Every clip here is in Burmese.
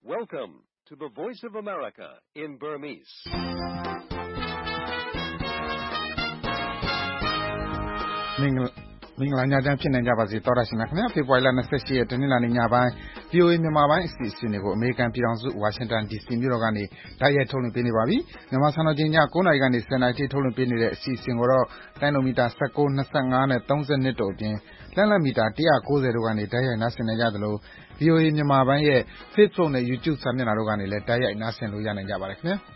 Welcome to the Voice of America in Burmese. ။မင်္ဂလာညချမ်းဖြစ်နိုင်ကြပါစေသောတာရှင်များခင်ဗျာဖေဖော်ဝါရီလ28ရက်တနင်္လာနေ့ညပိုင်း VOA မြန်မာပိုင်းအစီအစဉ်တွေကိုအမေရိကန်ပြည်ထောင်စုဝါရှင်တန် DC မြို့တော်ကနေတိုက်ရိုက်ထုတ်လွှင့်ပေးနေပါပြီ။မြန်မာစံတော်ချိန်ည9:00နာရီကနေ10:00နာရီထိထုတ်လွှင့်ပေးနေတဲ့အစီအစဉ်ကိုတော့တိုင်းလိုမီတာ19, 25နဲ့32တို့အပြင်လက်လက်မီတာ190တို့ကနေတိုက်ရိုက်နားဆင်နိုင်ကြသလို VOA မြန်မာပိုင်းရဲ့ Facebook နဲ့ YouTube စာမျက်နှာတို့ကနေလည်းတိုက်ရိုက်နားဆင်လို့ရနိုင်ကြပါတယ်ခင်ဗျာ။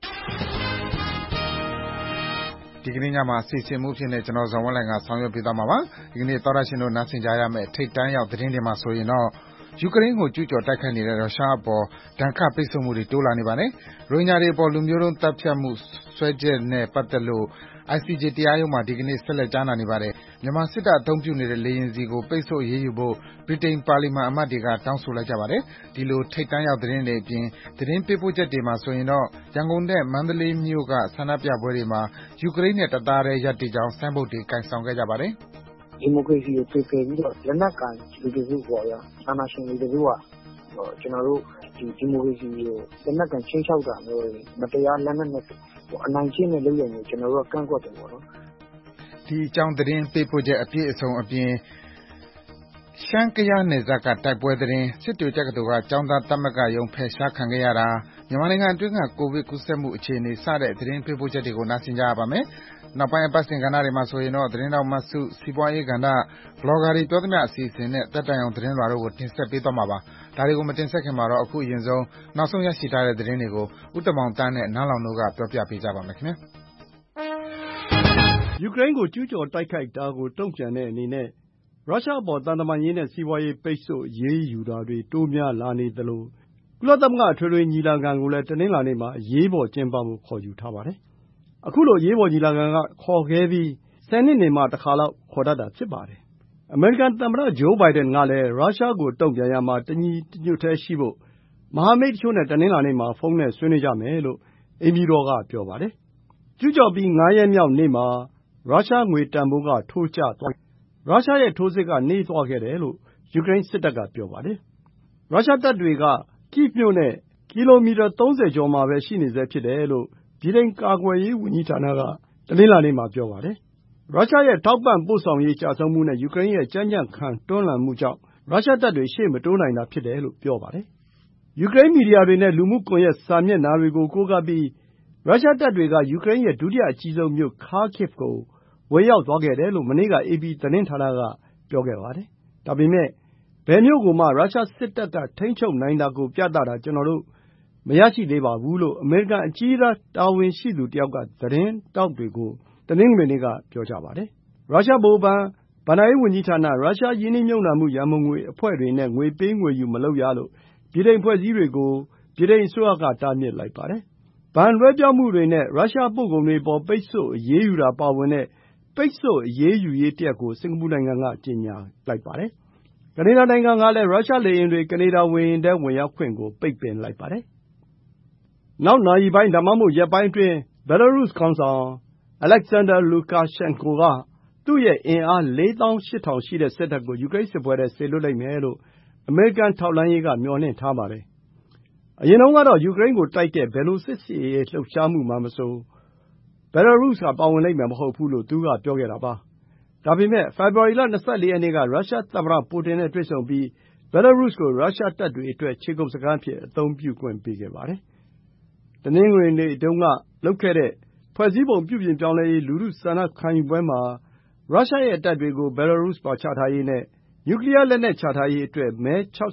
ဒီကနေ့ညမှာအစီအစဉ်မှုဖြစ်နေကျွန်တော်ဇော်ဝင်းလှိုင်ကဆောင်ရွက်ပေးသွားမှာပါဒီကနေ့သောတာရှင်တို့နားဆင်ကြရမယ့်ထိတ်တန်းရောက်သတင်းတွေမှာဆိုရင်တော့ယူကရိန်းကိုကျူးကျော်တိုက်ခိုက်နေတဲ့ရုရှားအပေါ်ဒဏ်ခတ်ပိတ်ဆို့မှုတွေတိုးလာနေပါတယ်ရိုဟင်ဂျာတွေအပေါ်လူမျိုးတုံးတပ်ဖြတ်မှုစွဲချက်နဲ့ပတ်သက်လို့ICJ တရားရုံးမှာဒီကနေ့ဆက်လက်ကြားနာနေပါတယ်မြန်မာစစ်တပ်အသုံးပြုနေတဲ့လေယာဉ်စီကိုပိတ်ဆို့အရေးယူဖို့ဗြိတိန်ပါလီမန်အမတ်တွေကတောင်းဆိုလိုက်ကြပါတယ်ဒီလိုထိတ်တန်းရောက်သတင်းတွေအပြင်သတင်းပေးပို့ချက်တွေမှာဆိုရင်တော့ရန်ကုန်နဲ့မန္တလေးမြို့ကဆန္ဒပြပွဲတွေမှာယူကရိန်းနဲ့တသားတည်းရပ်တည်ကြောင်းဆိုင်းဘုတ်တွေကင်ဆောင်ခဲ့ကြပါတယ်ဒီမိုကရေစီကိုဖေးပြီးတော့လက်နက်ကန်လူတွေစုပေါ့ဗျာအာဏာရှင်တွေတို့ကကျွန်တော်တို့ဒီမိုကရေစီကိုလက်နက်ကန်ချင်းချောက်တာမျိုးတွေမတရားလက်နက်နဲ့အနိုင်ကျင့်တဲ့လုပ်ရမျိုးကျွန်တော်တို့ကကန့်ကွက်တယ်ပေါ့နော်ဒီအကြောင်းသတင်းပေးပို့ချက်အပြည့်အစုံအပြင်ရှမ်းကယားနယ်စပ်ကတိုက်ပွဲသတင်းစစ်တွေတက္ကသိုလ်ကကျောင်းသားသမဂ္ဂရုံးဖယ်ရှားခံခဲ့ရတာမြန်မာနိုင်ငံအတွင်းကကိုဗစ်ကူးစက်မှုအခြေအနေစတဲ့သတင်းပေးပို့ချက်တွေကိုနားဆင်ကြရပါမယ်နောက်ပိုင်းအပတ်စဉ်ကဏ္ဍတွေမှာဆိုရင်တော့သတင်းတော်မှစုစီးပွားရေးကဏ္ဍဘလော့ဂါတွေပြောသမျှအစီအစဉ်နဲ့တက်တိုင်အောင်သတင်းလွှာတို့ကိုတင်ဆက်ပေးသွားမှာပါဒါတွေကိုမတင်ဆက်ခင်မှာတော့အခုအရင်ဆုံးနောက်ဆုံးရရှိထားတဲ့သတင်းတွေကိုဥတ္တမောင်တန်းနဲ့နားလောင်တို့ကပြောပြပေးကြပါမယ်ခင်ဗျာယူကရိန်းကိုကျူးကျော်တိုက်ခိုက်တာကိုတုံ့ပြန်တဲ့အနေနဲ့ရုရှားအပေါ်သံတမန်ရေးနဲ့စီးပွားရေးပိတ်ဆို့အရေးယူတာတွေတိုးများလာနေသလိုကုလသမဂ္ဂအထွေထွေညီလာခံကိုလည်းတနင်္လာနေ့မှာအရေးပေါ်ကျင်းပဖို့ခေါ်ယူထားပါတယ်။အခုလိုအရေးပေါ်ညီလာခံကခေါ်ခဲ့ပြီး10နှစ်နေမှတစ်ခါလောက်ခေါ်တတ်တာဖြစ်ပါတယ်။အမေရိကန်သမ္မတဂျိုးဘိုင်ဒန်ကလည်းရုရှားကိုတုံ့ပြန်ရမှာတညီတညွတ်တည်းရှိဖို့မဟာမိတ်တချို့နဲ့တနင်္လာနေ့မှာဖုန်းနဲ့ဆွေးနွေးကြမယ်လို့အိမ်ဖြူတော်ကပြောပါတယ်။ကျူးကျော်ပြီး9ရက်မြောက်နေ့မှာရုရှားငွေတန်ဖိုးကထိုးကျသွားရုရှားရဲ့ထိုးစစ်ကနှေးသွားခဲ့တယ်လို့ယူကရိန်းစစ်တပ်ကပြောပါတယ်။ရုရှားတပ်တွေက Kyiv မြို့နဲ့ကီလိုမီတာ30ကျော်မှာပဲရှိနေဆဲဖြစ်တယ်လို့ဗြိတိန်ကာကွယ်ရေးဝန်ကြီးဌာနကတနင်္လာနေ့မှာပြောပါတယ်။ရုရှားရဲ့ထောက်ပံ့ပို့ဆောင်ရေးကျဆုံးမှုနဲ့ယူကရိန်းရဲ့ကြမ်းကြမ်းခံတွန်းလှန်မှုကြောင့်ရုရှားတပ်တွေရှေ့မတိုးနိုင်တာဖြစ်တယ်လို့ပြောပါတယ်။ယူကရိန်းမီဒီယာတွေနဲ့လူမှုကွန်ရက်စာမျက်နှာတွေကိုကိုးကားပြီးရုရှားတပ်တွေကယူကရိန်းရဲ့ဒုတိယအကြီးဆုံးမြို့ Kharkiv ကိုဝင်ရောက်သွားခဲ့တယ်လို့မနေ့က AP သတင်းဌာနကပြောခဲ့ပါတယ်။ဒါပေမဲ့ဘယ်မြို့ကိုမှရုရှားစစ်တပ်ကထိန်းချုပ်နိုင်တာကိုပြသတာကျွန်တော်တို့မရရှိသေးပါဘူးလို့အမေရိကန်အကြီးသားတာဝန်ရှိသူတယောက်ကသတင်းတောက်တွေကိုတနင်္ဂနွေနေ့ကပြောကြပါတယ်။ရုရှားဗဟိုဘဏ်ဘဏ္ဍာရေးဝန်ကြီးဌာနရုရှားယင်းနှိမ့်မြုပ်နှံမှုရန်ပုံငွေအဖွဲ့တွေနဲ့ငွေပေးငွေယူမလုပ်ရလို့ဗြိတိန်အဖွဲ့အစည်းတွေကိုဗြိတိန်အစိုးရကတားမြစ်လိုက်ပါတယ်။ဘဏ်လွှဲပြောင်းမှုတွေနဲ့ရုရှားပို့ကုန်တွေပေါ်ပိတ်ဆို့အရေးယူတာပါဝင်တဲ့ပိတ်ဆို့အရေးယူရေးတရပ်ကိုစင်ကာပူနိုင်ငံကကြေညာလိုက်ပါတယ်။ကနေဒါနိုင်ငံကလည်းရုရှားလေယာဉ်တွေကနေဒါဝေဟင်ထဲဝင်ရောက်ခွင့်ကိုပိတ်ပင်လိုက်ပါတယ်။နောက်နာရီပိုင်းဒါမှမဟုတ်ရက်ပိုင်းအတွင်းဘယ်လာရုစ်ခေါင်းဆောင်အလက်ဆန်ဒါလူကာရှန်ကိုကသူ့ရဲ့အင်အား48000ရှိတဲ့စစ်တပ်ကိုယူကရိန်းစစ်ပွဲထဲဆေလွှတ်လိမ့်မယ်လို့အမေရိကန်ထောက်လှမ်းရေးကမျှော်လင့်ထားပါတယ်။အရင်တုန်းကတော့ယူကရိန်းကိုတိုက်တဲ့ဘယ်လိုစစ်ရေးလှုပ်ရှားမှုမှမဆိုဘယ်လာရုစ်ကပါဝင်လိမ့်မယ်မဟုတ်ဘူးလို့သူကပြောခဲ့တာပါ။ဒါပေမဲ့ဖေဖော်ဝါရီလ24ရက်နေ့ကရုရှားသမ္မတပူတင်နဲ့တွေ့ဆုံပြီးဘယ်လာရုစ်ကိုရုရှားတပ်တွေအတွက်ခြေကုပ်စခန်းအဖြစ်အသုံးပြုခွင့်ပေးခဲ့ပါတယ်။တနင်္ဂနွေနေ့တုန်းကလုပ်ခဲ့တဲ့ဖွဲ့စည်းပုံပြုပြင်ပြောင်းလဲရေးလူထုဆန္ဒခံယူပွဲမှာရုရှားရဲ့တပ်တွေကိုဘယ်လာရုစ်မှာချထားရေးနဲ့နျူကလီးယားလက်နက်ချထားရေးအတွက်မဲ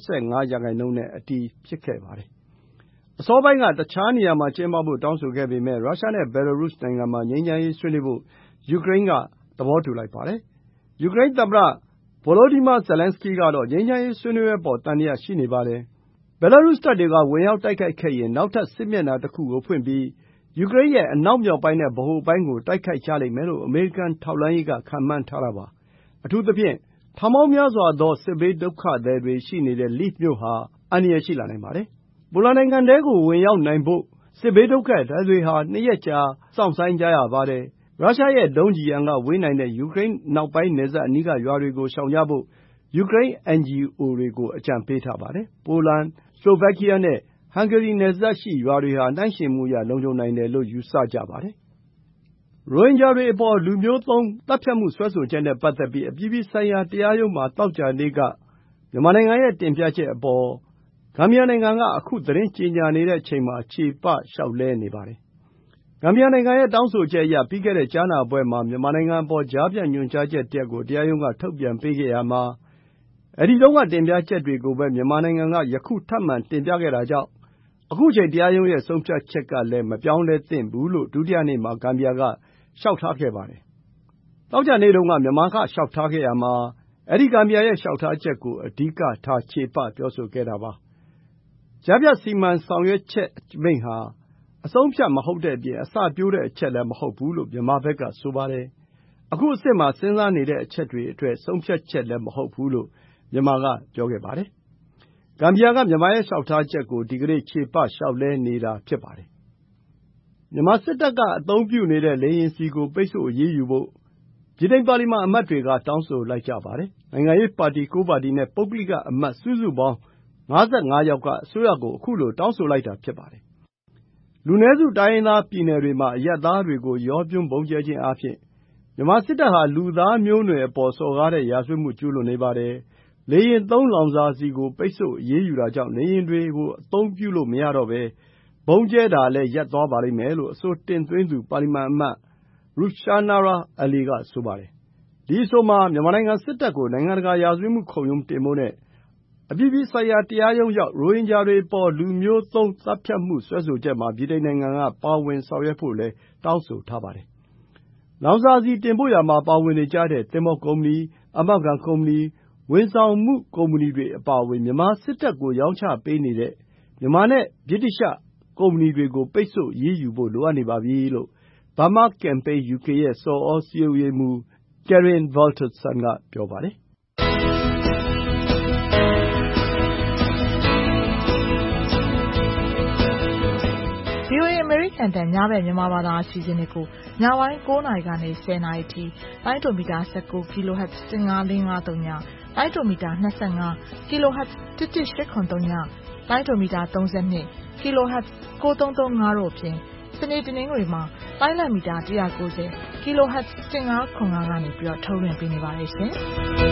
65%နဲ့အတည်ဖြစ်ခဲ့ပါတယ်။အစောပိုင်းကတခြားနေရာမှာကျင်းပဖို့တောင်းဆိုခဲ့ပေမဲ့ရုရှားနဲ့ဘယ်လာရုစ်နိုင်ငံမှာငြိမ်းချမ်းရေးဆွေးနွေးဖို့ယူကရိန်းကသဘောတူလိုက်ပါတယ်။ယူကရိန်းသမ္မတဗိုလိုဒီမာဇယ်လန်စကီးကတော့ငြိမ်းချမ်းရေးဆွေးနွေးပွဲအပေါ်သံသယရှိနေပါတယ်။ဘယ်လာရုစ်တပ်တွေကဝင်ရောက်တိုက်ခိုက်ခဲ့ရင်နောက်ထပ်စစ်မျက်နှာတစ်ခုကိုဖွင့်ပြီးယူကရိန်းရဲ့အနောက်မြောက်ပိုင်းနဲ့ဗဟိုပိုင်းကိုတိုက်ခိုက်ကြလိမ့်မယ်လို့အမေရိကန်ထောက်လှမ်းရေးကခန့်မှန်းထားတာပါ။အထူးသဖြင့်ထောင်ပေါင်းများစွာသောစစ်ဘေးဒုက္ခသည်တွေရှိနေတဲ့ Lviv မြို့ဟာအန္တရာယ်ရှိလာနိုင်ပါတယ်။ပိုလန်နိုင်ငံထဲကိုဝင်ရောက်နိုင်ဖို့စစ်ဘေးဒုက္ခသည်တွေဟာ2ရက်ကြာစောင့်ဆိုင်းကြရပါတယ်။ရုရှားရဲ့ဒုံးကျည်ရန်ကဝေးနိုင်တဲ့ယူကရိန်းနောက်ပိုင်းနယ်စပ်အနီးကရွာတွေကိုရှောင်ကြဖို့ယူကရိန်း NGO တွေကိုအကြံပေးထားပါတယ်။ ပိုလန်၊ စလိုဗက်ကီးယားနဲ့ဟန်ဂေရီနယ်စပ်ရှိရွာတွေဟာနှိုင်းယှဉ်မှုအရလုံခြုံနိုင်တယ်လို့ယူဆကြပါတယ်။ ရိုဟင်ဂျာတွေအပေါ်လူမျိုးသုဉ်းသတ်ဖြတ်မှုစွဲဆိုချက်နဲ့ပတ်သက်ပြီးအပြည်ပြည်ဆိုင်ရာတရားရုံးမှာသောကြာနေ့ကမြန်မာနိုင်ငံရဲ့တင်ပြချက်အပေါ်ဂမ်ဘီယာနိုင်ငံကအခုသတင်းကြေညာနေတဲ့အချိန်မှာချေပလျှောက်လဲနေပါတယ်။ ဂမ်ဘီယာနိုင်ငံရဲ့တောင်းဆိုချက်အရပြီးခဲ့တဲ့ကြားနာပွဲမှာမြန်မာနိုင်ငံအပေါ်ကြားဖြတ်ညွှန်ကြားချက်တရပ်ကိုတရားရုံးကထုတ်ပြန်ပေးခဲ့ရာမှာအဲဒီတုန်းကတင်ပြချက်တွေကိုပဲမြန်မာနိုင်ငံကယခုထပ်မံတင်ပြခဲ့တာကြောင့်အခုချိန်တရားရုံးရဲ့ဆုံးဖြတ်ချက်ကလည်းမပြောင်းလဲသင့်ဘူးလို့ဒုတိယနေ့မှာဂမ်ဘီယာကလျှောက်ထားခဲ့ပါတယ်။သောကြာနေ့တုန်းကမြန်မာကလျှောက်ထားခဲ့ရာမှာအဲဒီဂမ်ဘီယာရဲ့လျှောက်ထားချက်ကိုအဓိကထားချေပပြောဆိုခဲ့တာပါ။ကြားဖြတ်စီမံဆောင်ရွက်ချက်အမိန့်ဟာအဆုံးအဖြတ်မဟုတ်တဲ့အပြင်အစပျိုးတဲ့အချက်လည်းမဟုတ်ဘူးလို့မြန်မာဘက်ကဆိုပါတယ်။အခုအဆင့်မှာစဉ်းစားနေတဲ့အချက်တွေအတွက်ဆုံးဖြတ်ချက်လည်းမဟုတ်ဘူးလို့မြန်မာကပြောခဲ့ပါတယ်။ဂမ်ဘီယာကမြန်မာရဲ့လျှောက်ထားချက်ကိုဒီကနေ့ချေပလျှောက်လဲနေတာဖြစ်ပါတယ်။မြန်မာစစ်တပ်ကအသုံးပြုနေတဲ့လေယာဉ်ဆီကိုပိတ်ဆို့အရေးယူဖို့ဗြိတိန်ပါလီမန်အမတ်တွေကတောင်းဆိုလိုက်ကြပါတယ်။နိုင်ငံရေးပါတီ9ပါတီနဲ့ပုဂ္ဂလိကအမတ်စုစုပေါင်း55ယောက်ကအစိုးရကိုခုလိုတောင်းဆိုလိုက်တာဖြစ်ပါတယ်။လူနည်းစုတိုင်းရင်းသားပြည်နယ်တွေမှာအရပ်သားတွေကိုရောပြွန်းဗုံးကြဲခြင်းအားဖြင့်မြန်မာစစ်တပ်ဟာလူသားမျိုးနွယ်အပေါ်စော်ကားတဲ့ရာဇဝတ်မှုကျူးလွန်နေပါတယ်။လေယာဉ်သုံးလောင်စာဆီကိုပိတ်ဆို့အရေးယူတာကြောင့်လေယာဉ်တွေကိုအသုံးပြုလို့မရတော့ဘဲဗုံးကြဲတာလည်းရပ်သွားပါလိမ့်မယ်လို့အဆိုတင်သွင်းသူပါလီမန်အမတ် Rushanara Ali ကဆိုပါတယ်။ဒီအဆိုမှာမြန်မာနိုင်ငံစစ်တပ်ကိုနိုင်ငံတကာရာဇဝတ်မှုခုံရုံးတင်ဖို့နဲ့အပြည်ပြည်ဆိုင်ရာတရားရုံးရောက်ရိုဟင်ဂျာတွေအပေါ်လူမျိုးသုဉ်းသတ်ဖြတ်မှုစွဲဆိုချက်မှာဗြိတိန်နိုင်ငံကပါဝင်ဆောင်ရွက်ဖို့လည်းတောင်းဆိုထားပါတယ်။လောင်စာဆီတင်ပို့ရာမှာပါဝင်နေကြတဲ့သင်္ဘောကုမ္ပဏီ၊အာမခံကုမ္ပဏီ၊ဝန်ဆောင်မှုကုမ္ပဏီတွေအပါအဝင်မြန်မာစစ်တပ်ကိုရောင်းချပေးနေတဲ့မြန်မာနဲ့ဗြိတိသျှကုမ္ပဏီတွေကိုပိတ်ဆို့အရေးယူဖို့လိုအပ်နေပါပြီလို့ Burma Campaign UK ရဲ့ဆော်ဩစည်းရုံးရေးမှူး Karen Valtersson ကပြောပါတယ်။ VOA အမေရိကန်တန်ညဘက်မြန်မာဘာသာအစီအစဉ်တွေကိုညပိုင်း9နာရီကနေ10နာရီထိလိုင်းဒိုမီတာ19 kHz 15553ညလိုင်းဒိုမီတာ25 kHz 11883ညလိုင်းဒိုမီတာ32 kHz 9335တို့ဖြင့်စနေတနင်္ဂနွေမှာလိုင်းလံမီတာ190 kHz 1505ကနေပြီးတော့ထုတ်လွှင့်ပေးနေပါတယ်ရှင်။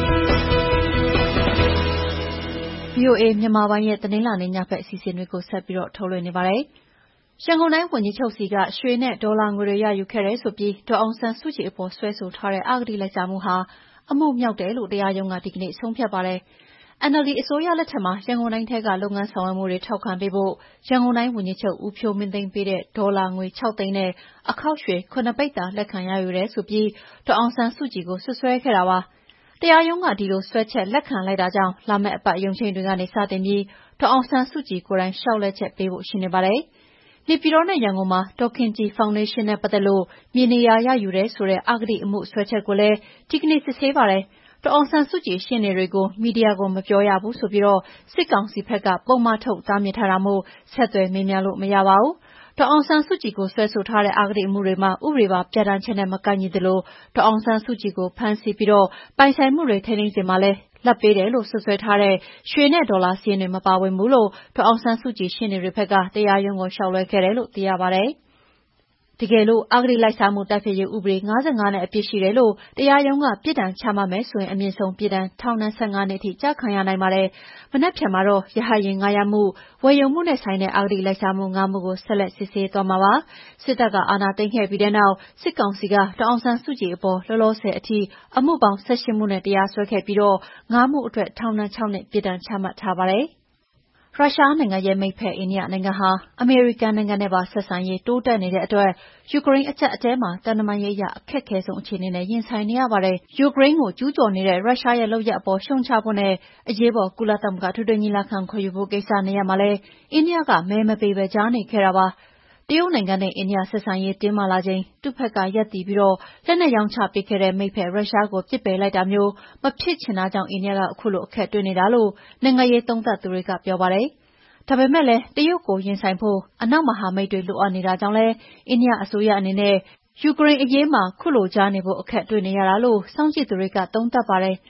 VOA မြန်မာပိုင်းရဲ့တင်းလာနေညဘက်အစီအစဉ်တွေကိုဆက်ပြီးတော့ထုတ်လွှင့်နေပါတယ်။ရန်ကုန်တိုင်းဝန်ကြီးချုပ်စီကရွှေနဲ့ဒေါ်လာငွေတွေရယူခဲ့တယ်ဆိုပြီးဒေါ်အောင်ဆန်းစုကြည်အပေါ်စွဲဆိုထားတဲ့အဂတိလိုက်စားမှုဟာအမှုမြောက်တယ်လို့တရားရုံးကဒီကနေ့ဆုံးဖြတ်ပါတယ်။ NLD အစိုးရလက်ထက်မှာရန်ကုန်တိုင်းထဲကလုပ်ငန်းဆောင်ရွက်မှုတွေထောက်ခံပေးဖို့ရန်ကုန်တိုင်းဝန်ကြီးချုပ်ဦးဖြိုးမင်းသိန်းပေးတဲ့ဒေါ်လာငွေ6သိန်းနဲ့အခောက်ရွှေ9ပိဿာလက်ခံရယူတယ်ဆိုပြီးဒေါ်အောင်ဆန်းစုကြည်ကိုစွပ်စွဲခဲ့တာပါ။တရားရုံးကဒီလိုစွဲချက်လက်ခံလိုက်တာကြောင့်လာမယ့်အပတ်ရုံးချိန်းတွေကနေစတင်ပြီးဒေါ်အောင်ဆန်းစုကြည်ကိုယ်တိုင်လျှောက်လဲချက်ပေးဖို့ရှိနေပါတယ်။နေပြည်တော်နဲ့ရန်ကုန်မှာဒေါ်ခင်ကြည်ဖောင်ဒေးရှင်းနဲ့ပတ်သက်လို့မြေနေရာရယူတယ်ဆိုတဲ့အဂတိအမှုစွဲချက်ကိုလည်းဒီကနေ့စစ်ဆေးပါတယ်။ဒေါ်အောင်ဆန်းစုကြည်ရှေ့နေတွေကိုမီဒီယာကိုမပြောရဘူးဆိုပြီးစစ်ကောင်စီဘက်ကပုံမှန်ထုတ်တားမြစ်ထားတာမို့ဆက်သွယ်မေးမြန်းလို့မရပါဘူး။ဒေါ်အောင်ဆန်းစုကြည်ကိုဆွဲဆိုထားတဲ့အဂတိအမှုတွေမှာဥပဒေပါပြဋ္ဌာန်းချက်နဲ့မကိုက်ညီသလိုဒေါ်အောင်ဆန်းစုကြည်ကိုဖမ်းဆီးပြီးပိုင်ဆိုင်မှုတွေထိန်းသိမ်းစဉ်မှာလည်းလာဘ်ပေးတယ်လို့စွပ်စွဲထားတဲ့ရွှေနဲ့ဒေါ်လာစာရင်းတွေမပါဝင်ဘူးလို့ဒေါ်အောင်ဆန်းစုကြည်ရှေ့နေတွေဘက်ကတရားရုံးကိုလျှောက်လွှဲခဲ့တယ်လို့သိရပါတယ်။တကယ်လို့အဂတိလိုက်စားမှုတိုက်ဖျက်ရေးဥပဒေ55နဲ့အပြစ်ရှိတယ်လို့တရားရုံးကပြစ်ဒဏ်ချမှတ်မယ်ဆိုရင်အမြင့်ဆုံးပြစ်ဒဏ်ထောင်ဒဏ်15နှစ်အထိကျခံရနိုင်ပါတယ်။မနက်ဖြန်မှာတော့ရဟတ်ယာဉ်ငှားရမ်းမှုဝယ်ယူမှုနဲ့ဆိုင်တဲ့အဂတိလိုက်စားမှု5မှုကိုဆက်လက်စစ်ဆေးသွားမှာပါ။စစ်တပ်ကအာဏာသိမ်းခဲ့ပြီးတဲ့နောက်စစ်ကောင်စီကဒေါ်အောင်ဆန်းစုကြည်အပေါ်လောလောဆယ်အထိအမှုပေါင်း18မှုနဲ့တရားစွဲခဲ့ပြီး5မှုအတွက်ထောင်ဒဏ်6နှစ်ပြစ်ဒဏ်ချမှတ်ထားပါတယ်။ရုရှားနိုင်ငံရဲ့မိတ်ဖက်အိန္ဒိယနိုင်ငံဟာအမေရိကန်နိုင်ငံနဲ့ပါဆက်ဆံရေးတိုးတက်နေတဲ့အတွက်ယူကရိန်းအကျပ်အတည်းမှာတန်တမာရေးအရအခက်ခဲဆုံးအခြေအနေနဲ့ရင်ဆိုင်နေရပါတယ်။ယူကရိန်းကိုကျူးကျော်နေတဲ့ရုရှားရဲ့လုပ်ရပ်အပေါ်ရှုံချဖို့နဲ့အရေးပေါ်ကုလသမဂ္ဂထွေထွေညီလာခံခေါ်ယူဖို့ကိစ္စနေရာမှာလည်းအိန္ဒိယကမဲမပေးပဲကြားနေခဲ့တာပါ။တရုတ်နိုင်ငံနဲ့အိန္ဒိယဆက်ဆံရေးတင်းမာလာချိန်သူ့ဘက်ကရပ်တည်ပြီးလက်နက်ရောင်းချပေးခဲ့တဲ့မိတ်ဖက်ရုရှားကိုပစ်ပယ်လိုက်တာမျိုးမဖြစ်ချင်တာကြောင့်အိန္ဒိယကအခုလိုအခက်တွေ့နေတာလို့နိုင်ငံရေးသုံးသပ်သူတွေကပြောပါတယ်။ဒါပေမဲ့လည်းတရုတ်ကိုရင်ဆိုင်ဖို့အနောက်မဟာမိတ်တွေလိုအပ်နေတာကြောင့်လည်းအိန္ဒိယအစိုးရအနေနဲ့ယူကရိန်းအရေးမှာခုလိုကြားနေဖို့အခက်တွေ့နေရတာလို့စောင့်ကြည့်သူတွေကသုံးသပ်ပါတယ်။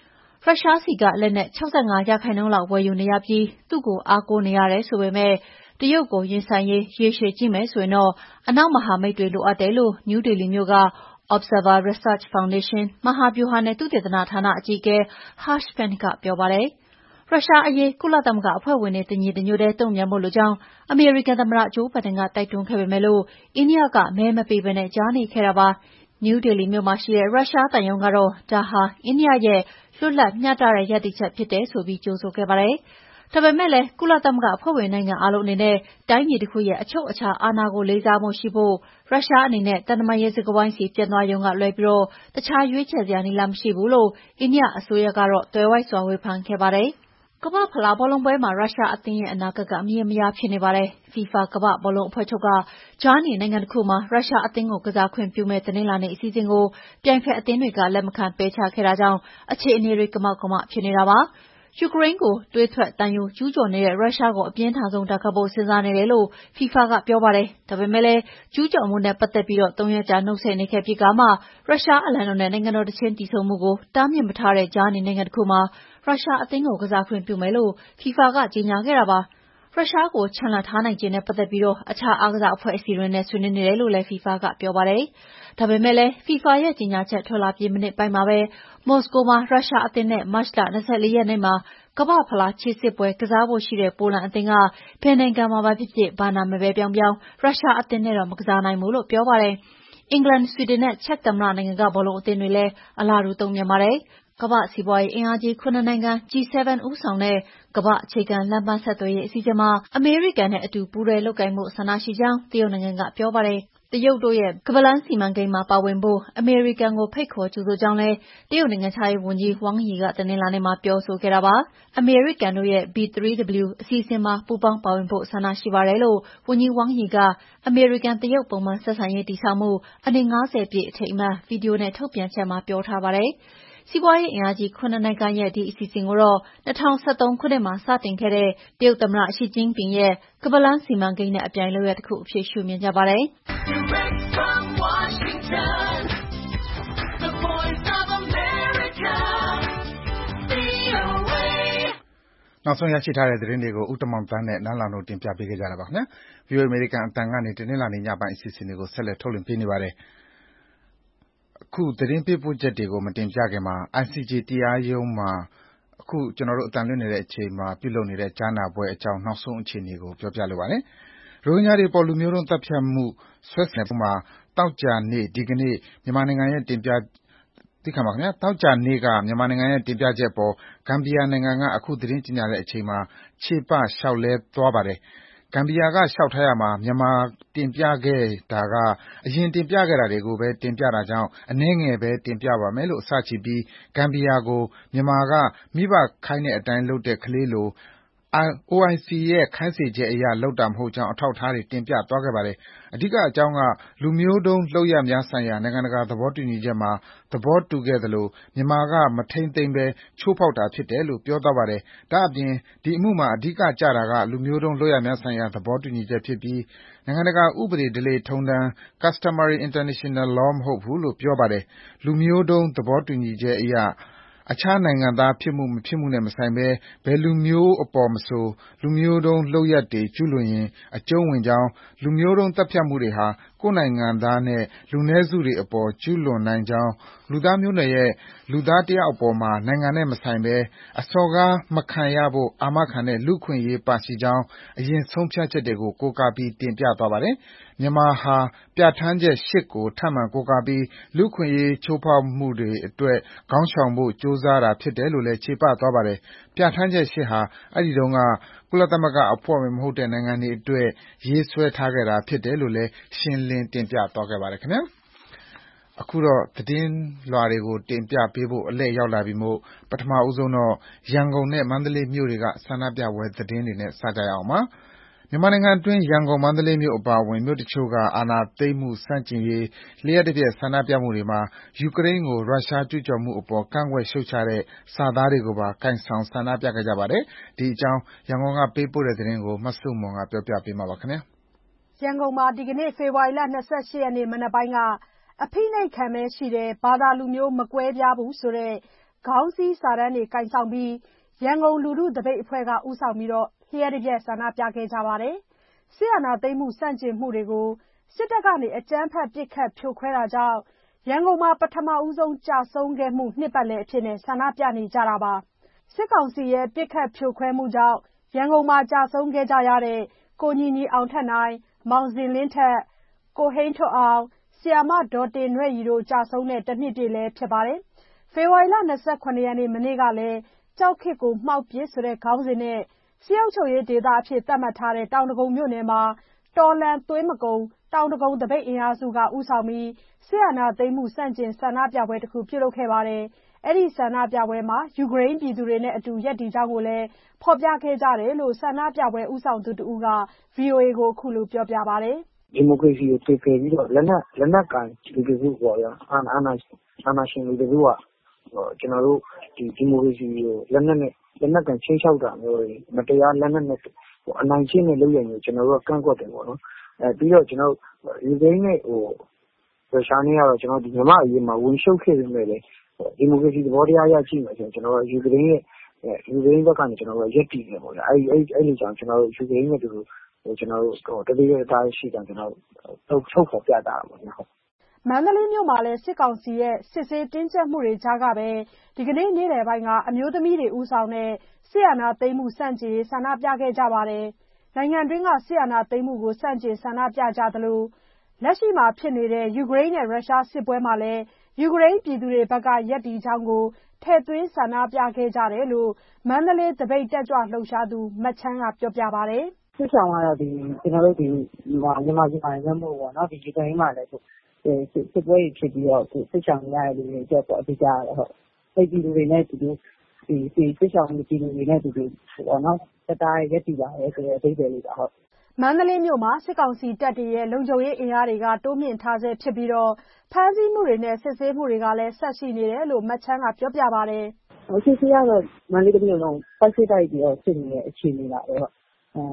ရုရှားဆီကလက်နက် 65% လောက်ဝယ်ယူနေရပြီးသူ့ကိုအားကိုးနေရတယ်ဆိုပေမဲ့တရုတ်ကိုရင်ဆိုင်ရေးရေရှည်ကြည့်မယ်ဆိုရင်တော့အနောက်မဟာမိတ်တွေလိုအပ်တယ်လို့နယူးဒေလီမြို့က Observer Research Foundation မဟာဗျူဟာနဲ့သုတေသနဌာနအကြီးအကဲ Harsh Pant ကပြောပါတယ်။ ရုရှားအရေးကုလသမဂ္ဂအဖွဲ့ဝင်တွေတညီတညွတ်တည်းတုံ့ပြန်ဖို့လိုကြောင်းအမေရိကန်သမ္မတဂျိုးဘိုင်ဒန်ကတိုက်တွန်းခဲ့ပေမဲ့အိန္ဒိယကမဲမပေးဘဲကြားနေခဲ့တာပါ။ နယူးဒေလီမြို့မှာရှိတဲ့ရုရှားသံရုံးကတော့ဒါဟာအိန္ဒိယရဲ့လွတ်လပ်မျှတတဲ့ရပ်တည်ချက်ဖြစ်တယ်ဆိုပြီးကြိုဆိုခဲ့ပါတယ်။ဒါပေမဲ့လည်းကုလသမဂ္ဂအဖွဲ့ဝင်နိုင်ငံအားလုံးအနေနဲ့တိုင်းပြည်တစ်ခုရဲ့အချုပ်အခြာအာဏာကိုလေးစားမှုရှိဖို့ရုရှားအနေနဲ့သံတမန်ရေးစကားဝိုင်းဆီပြန်သွားရုံကလွဲပြီးတခြားရွေးချယ်စရာနည်းလမ်းမရှိဘူးလို့အိန္ဒိယအစိုးရကတော့သွယ်ဝိုက်စွာဝေဖန်ခဲ့ပါတယ်။ကမ္ဘာ့ဖလားဘောလုံးပွဲမှာရုရှားအသင်းရဲ့အနာဂတ်ကမရေမရာဖြစ်နေပါတယ်။ FIFA ကမ္ဘာ့ဘောလုံးအဖွဲ့ချုပ်ကကြားနေနိုင်ငံတစ်ခုမှာရုရှားအသင်းကိုကစားခွင့်ပြုမယ့်တနင်္လာနေ့အစီအစဉ်ကိုပြိုင်ဖက်အသင်းတွေကလက်မခံပယ်ချခဲ့တာကြောင့်အခြေအနေတွေကမောက်ကမဖြစ်နေတာပါ။ယူကရိန်းကိုသွေးထွက်သံယိုကျူးကျော်နေတဲ့ရုရှားကိုအပြင်းထန်ဆုံးဒဏ်ခတ်ဖို့စဉ်းစားနေတယ်လို့ FIFA ကပြောပါတယ်။ဒါပေမဲ့လည်းကျူးကျော်မှုနဲ့ပတ်သက်ပြီး3 ရက်ကြာနှုတ်ဆက်နေခဲ့ပြီးကမှရုရှားအလံတော်နဲ့နိုင်ငံတော်သီချင်းသီဆိုမှုကိုတားမြစ်မထားတဲ့ကြားနေနိုင်ငံတစ်ခုမှာရုရှားအသင်းကိုကစားခွင့်ပြုမယ်လို့ FIFA ကကြေညာခဲ့တာပါ။ရုရှားကိုချန်လှပ်ထားနိုင်ခြေနဲ့ပတ်သက်ပြီးအခြားအားကစားအဖွဲ့အစည်းတွေနဲ့ဆွေးနွေးနေတယ်လို့လည်း FIFA ကပြောပါတယ်။ဒါပေမဲ့လည်း FIFA ရဲ့ကြေညာချက်ထွက်လာပြီးမိနစ်ပိုင်းမှာပဲမော်စကိုမှာရုရှားအသင်းနဲ့မတ်လ24 ရက်နေ့မှာကမ္ဘာ့ဖလားခြေစစ်ပွဲကစားဖို့ရှိတဲ့ပိုလန်အသင်းကဘယ်နိုင်ငံမှာပဲဖြစ်ဖြစ်ဘာနာမည်ပဲပြောင်းရုရှားအသင်းနဲ့တော့မကစားနိုင်ဘူးလို့ပြောပါတယ်။အင်္ဂလန်၊ဆွီဒင်နဲ့ချက်သမ္မတနိုင်ငံကဘောလုံးအသင်းတွေလည်းအလားတူတုံ့ပြန်ပါတယ်။ကမ္ဘာ့စီးပွားရေးအင်အားကြီး7 နိုင်ငံ G7 ဦးဆောင်တဲ့ကမ္ဘာ့အခြေခံလမ်းပန်းဆက်သွယ်ရေးအစီအစဉ်မှာအမေရိကန်နဲ့အတူပူးတွဲလုပ်ကိုင်ဖို့ဆန္ဒရှိကြောင်းတရုတ်နိုင်ငံကပြောပါတယ်။တရုတ်တို့ရဲ့ခါးပတ်လမ်းစီမံကိန်းမှာပါဝင်ဖို့အမေရိကန်ကိုဖိတ်ခေါ်ကြိုဆိုကြောင်းလည်းတရုတ်နိုင်ငံခြားရေးဝန်ကြီးဝမ်ယီကတနင်္လာနေ့မှာပြောဆိုခဲ့တာပါ။အမေရိကန်တို့ရဲ့ B3W အစီအစဉ်မှာပူးပေါင်းပါဝင်ဖို့ဆန္ဒရှိပါတယ်လို့ဝန်ကြီးဝမ်ယီကအမေရိကန်တရုတ်ပုံမှန်ဆက်ဆံရေးတည်ဆောက်မှုအနှစ်50ပြည့်အထိမ်းအမှတ်ဗီဒီယိုနဲ့ထုတ်ပြန်ချက်မှာပြောထားပါတယ်။စီးပွားရေးအင်အားကြီး7 နိုင်ငံရဲ့ဒီအစီအစဉ်ကိုတော့2013 ခုနှစ်မှာစတင်ခဲ့တဲ့တရုတ်သမ္မတရှီကျင်းပင်ရဲ့ခါးပတ်လမ်းစီမံကိန်းနဲ့အပြိုင်လုပ်ရပ်တစ်ခုအဖြစ်ရှုမြင်ကြပါတယ်။နောက်ဆုံးရရှိထားတဲ့သတင်းတွေကိုဦးတမောင်သန်းနဲ့နန်းလောင်တို့တင်ပြပေးခဲ့ကြတာပါခင်ဗျာ။ VOA အမေရိကန်အသံကနေတနင်္လာနေ့ညပိုင်းအစီအစဉ်တွေကိုဆက်လက်ထုတ်လွှင့်ပေးနေပါတယ်။အခုသတင်းပေးပို့ချက်တွေကိုမတင်ပြခင်မှာ ICJ တရားရုံးမှာအခုကျွန်တော်တို့အသံလွှင့်နေတဲ့အချိန်မှာပြုလုပ်နေတဲ့ကြားနာပွဲအကြောင်းနောက်ဆုံးအခြေအနေကိုပြောပြလိုပါတယ်။ရိုဟင်ဂျာတွေပေါ်လူမျိုးတုံးသတ်ဖြတ်မှုစွဲဆိုမှုမှာသောကြာနေ့ကမြန်မာနိုင်ငံရဲ့တင်ပြချက်အပေါ်ဂမ်ဘီယာနိုင်ငံကအခုသတင်းကြေညာတဲ့အချိန်မှာချေပလျှောက်လဲသွားပါတယ်။ဂမ်ဘီယာကလျှောက်ထားရာမှာမြန်မာတင်ပြခဲ့တာကအရင်တင်ပြခဲ့တာတွေကိုပဲတင်ပြတာကြောင့်အနည်းငယ်ပဲတင်ပြပါမယ်လို့အစချီပြီးဂမ်ဘီယာကိုမြန်မာကမိဘခိုင်းတဲ့အတိုင်းလုပ်တဲ့ကလေးလိုOIC ရဲ့ခိုင်းစေချက်အရလုပ်တာမဟုတ်ကြောင်းအထောက်အထားတွေတင်ပြသွားခဲ့ပါတယ်။အဓိကအကြောင်းကလူမျိုးတုံးလုပ်ရပ်များဆိုင်ရာနိုင်ငံတကာသဘောတူညီချက်မှာသဘောတူခဲ့သလိုမြန်မာကမထိန်းသိမ်းဘဲချိုးဖောက်တာဖြစ်တယ်လို့ပြောသွားပါတယ်။ဒါ့အပြင်ဒီအမှုမှာအဓိကကျတာကလူမျိုးတုံးလုပ်ရပ်များဆိုင်ရာသဘောတူညီချက်ဖြစ်ပြီးနိုင်ငံတကာဥပဒေဓလေ့ထုံးတမ်း Customary International Law မဟုတ်ဘူးလို့ပြောပါတယ်။လူမျိုးတုံးသဘောတူညီချက်အရအခြားနိုင်ငံသားဖြစ်မှုမဖြစ်မှုနဲ့မဆိုင်ဘဲဘယ်လူမျိုးအပေါ်မဆိုလူမျိုးတုံးလုပ်ရပ်တွေကျူးလွန်ရင်အကျုံးဝင်ကြောင်းလူမျိုးတုံးသတ်ဖြတ်မှုတွေဟာကိုယ့်နိုင်ငံသားနဲ့လူနည်းစုတွေအပေါ်ကျူးလွန်နိုင်ကြောင်းလူသားမျိုးနွယ်ရဲ့လူသားတစ်ယောက်အပေါ်မှာနိုင်ငံနဲ့မဆိုင်ဘဲအစော်ကားမခံရဖို့အာမခံတဲ့လူ့အခွင့်အရေးပါရှိကြောင်းအရင်ဆုံးဖြတ်ချက်တွေကိုကိုးကားပြီးတင်ပြသွားပါတယ်။မြန်မာဟာပြဌာန်းချက်8ကိုထပ်မံကိုးကားပြီးလူ့အခွင့်အရေးချိုးဖောက်မှုတွေအတွက်ခေါင်းရှောင်ဖို့ကြိုးစားတာဖြစ်တယ်လို့လည်းချေပသွားပါတယ်။ပြဌာန်းချက်8ဟာအဲဒီတုန်းကကုလသမဂ္ဂအဖွဲ့ဝင်မဟုတ်တဲ့နိုင်ငံတွေအတွက်ရေးဆွဲထားခဲ့တာဖြစ်တယ်လို့လည်းရှင်းလင်းတင်ပြသွားခဲ့ပါတယ်ခင်ဗျာ။အခုတော့သတင်းလွှာတွေကိုတင်ပြပေးဖို့အလှည့်ရောက်လာပြီမို့ပထမဆုံးတော့ရန်ကုန်နဲ့မန္တလေးမြို့တွေကဆန္ဒပြပွဲသတင်းတွေနဲ့စကြရအောင်ပါ။မြန်မာနိုင်ငံအတွင်းရန်ကုန်မန္တလေးမြို့အပါအဝင်မြို့တချို့ကအာဏာသိမ်းမှုဆန့်ကျင်ရေးလ ျှပ်တပြက်ဆန္ဒပြမှုတွေမှာယူကရိန်းကိုရုရှားကျူးကျော်မှုအပေါ်ကန့်ကွက်ရှုတ်ချတဲ့စာသားတွေကိုပါကိုင်ဆောင်ဆန္ဒပြခဲ့ကြပါတယ်။ဒီအကြောင်းရန်ကုန်ကပေးပို့တဲ့သတင်းကိုမဆုမွန်ကပြောပြပေးမှာပါခင်ဗျာ။ရန်ကုန်မှာဒီကနေ့ဖေဖော်ဝါရီလ28ရက်နေ့မနက်ပိုင်းကအဖိနှိပ်ခံပဲရှိတယ်ဘာသာလူမျိုးမကွဲပြားဘူးဆိုတဲ့ခေါင်းစည်းစာတန်းတွေကိုင်ဆောင်ပြီးရန်ကုန်လူထုသပိတ်အဖွဲ့ကဦးဆောင်ပြီးလျှပ်တပြက်ဆန္ဒပြခဲ့ကြပါတယ်။စစ်အာဏာသိမ်းမှုဆန့်ကျင်မှုတွေကိုစစ်တပ်ကအကြမ်းဖက်ပစ်ခတ်ဖြိုခွဲတာကြောင့်ရန်ကုန်မှာပထမဆုံးကျဆုံးခဲ့မှုနှစ်ပတ်လည်အဖြစ်ဆန္ဒပြနေကြတာပါ။စစ်ကောင်စီရဲ့ပစ်ခတ်ဖြိုခွဲမှုကြောင့်ရန်ကုန်မှာကျဆုံးခဲ့ကြရတဲ့ကိုညီညီအောင်ထက်နိုင်၊မောင်ဇင်လင်းထက်၊ကိုဟိန်းထွဋ်အောင်၊ဆရာမဒေါ်တင်နွဲ့ရီတို့ကျဆုံးတဲ့တစ်နှစ်ပြည့်လည်းဖြစ်ပါတယ်။ဖေဖော်ဝါရီလ 27 ရက်နေ့မနေ့ကလည်းကြောက်ခေတ်ကိုမှောက်ပစ်ဆိုတဲ့ခေါင်းစဉ်နဲ့စစ်အုပ်ချုပ်ရေးဒေသအဖြစ်သတ်မှတ်ထားတဲ့တောင်ဒဂုံမြို့နယ်မှာတော်လှန်သွေးမကုန်တောင်ဒဂုံသပိတ်အင်အားစုကဦးဆောင်ပြီးစစ်အာဏာသိမ်းမှုဆန့်ကျင်ဆန္ဒပြပွဲတစ်ခုပြုလုပ်ခဲ့ပါတယ်။အဲဒီဆန္ဒပြပွဲမှာယူကရိန်းပြည်သူတွေနဲ့အတူရပ်တည်ကြောင်းကိုလည်းဖော်ပြခဲ့ကြတယ်လို့ဆန္ဒပြပွဲဦးဆောင်သူတစ်ဦးက VOA ကိုအခုလိုပြောပြပါတယ်။ဒီမိုကရေစီကိုတည်ဖယ်ပြီးတော့လက်နက်ကန်လူတစုပေါ့ဗျာအာဏာရှင်လူတစုကကျွန်တော်တို့ဒီမိုကရေစီကိုလက်နက်ကန်ချင်းချောက်တာမျိုးတွေမတရားလက်နက်နဲ့အနိုင်ကျင့်တဲ့လုပ်ရမျိုးကျွန်တော်တို့ကကန့်ကွက်တယ်ပေါ့နော်ပြီးတော့ကျွန်တော်ယူကရိန်းနဲ့ရုရှားနဲ့ကတော့ကျွန်တော်ဒီမြန်မာအရေးမှာဝင်ရှုပ်ခဲ့ပေမဲ့လည်းဒီမိုကရေစီသဘောတရားရရှိမယ်ဆိုရင်ကျွန်တော်ယူကရိန်းဘက်ကနေကျွန်တော်တို့ရက်တည်တယ်ပေါ့ဗျာအဲ့လိုကြောင့်ကျွန်တော်တို့ယူကရိန်းနဲ့တူကျွန်တော်တို့တတိယသားရှိတယ်ကျွန်တော်တို့ထုတ်ဖော်ပြတာပေါ့နော်မန္တလေးမြို့မှာလည်းစစ်ကောင်စီရဲ့စစ်ဆေးတင်းကျပ်မှုတွေကြားကပဲဒီကနေ့နေ့လယ်ပိုင်းကအမျိုးသမီးတွေဦးဆောင်တဲ့စစ်အာဏာသိမ်းမှုဆန့်ကျင်ဆန္ဒပြခဲ့ကြပါတယ်။နိုင်ငံတွင်းကစစ်အာဏာသိမ်းမှုကိုဆန့်ကျင်ဆန္ဒပြကြသလိုလက်ရှိမှာဖြစ်နေတဲ့ယူကရိန်းနဲ့ရုရှားစစ်ပွဲမှာလည်းယူကရိန်းပြည်သူတွေဘက်ကရပ်တည်ကြောင်းကိုထည့်သွင်းဆန္ဒပြခဲ့ကြတယ်လို့မန္တလေးသပိတ်တက်ကြွလှုပ်ရှားသူမချမ်းကပြောပြပါတယ်။စစ်ဆောင်ကတော့ကျွန်တော်တို့မြန်မာပြည်မှာလည်းမဟုတ်ပေါ့နော်ဒီယူကရိန်းမှာလည်းစစ်ပွဲဖြစ်ပြီးတော့စစ်ဆောင်ရတဲ့လူတွေအတွက်ပေါ့အဓိကကတော့အဲ့ဒီလူတွေနဲ့ဒီစစ်ဆောင်ပြည်သူတွေနဲ့ဒီပေါ့နော်စတားရက်တည်ပါရဲဆိုတဲ့အသေးလေးပါဟုတ်မန္တလေးမြို့မှာစစ်ကောင်စီတပ်တွေရဲ့လုံခြုံရေးအင်အားတွေကတိုးမြင့်ထားဆဲဖြစ်ပြီးတော့ဖမ်းဆီးမှုတွေနဲ့စစ်ဆေးမှုတွေကလည်းဆက်ရှိနေတယ်လို့မချမ်းကပြောပြပါတယ်။စစ်ဆေးကတော့မန္တလေးမြို့လုံးပတ်စစ်တိုက်ပြီးတော့ဖြစ်နေတဲ့အခြေအနေပါပဲဟုတ်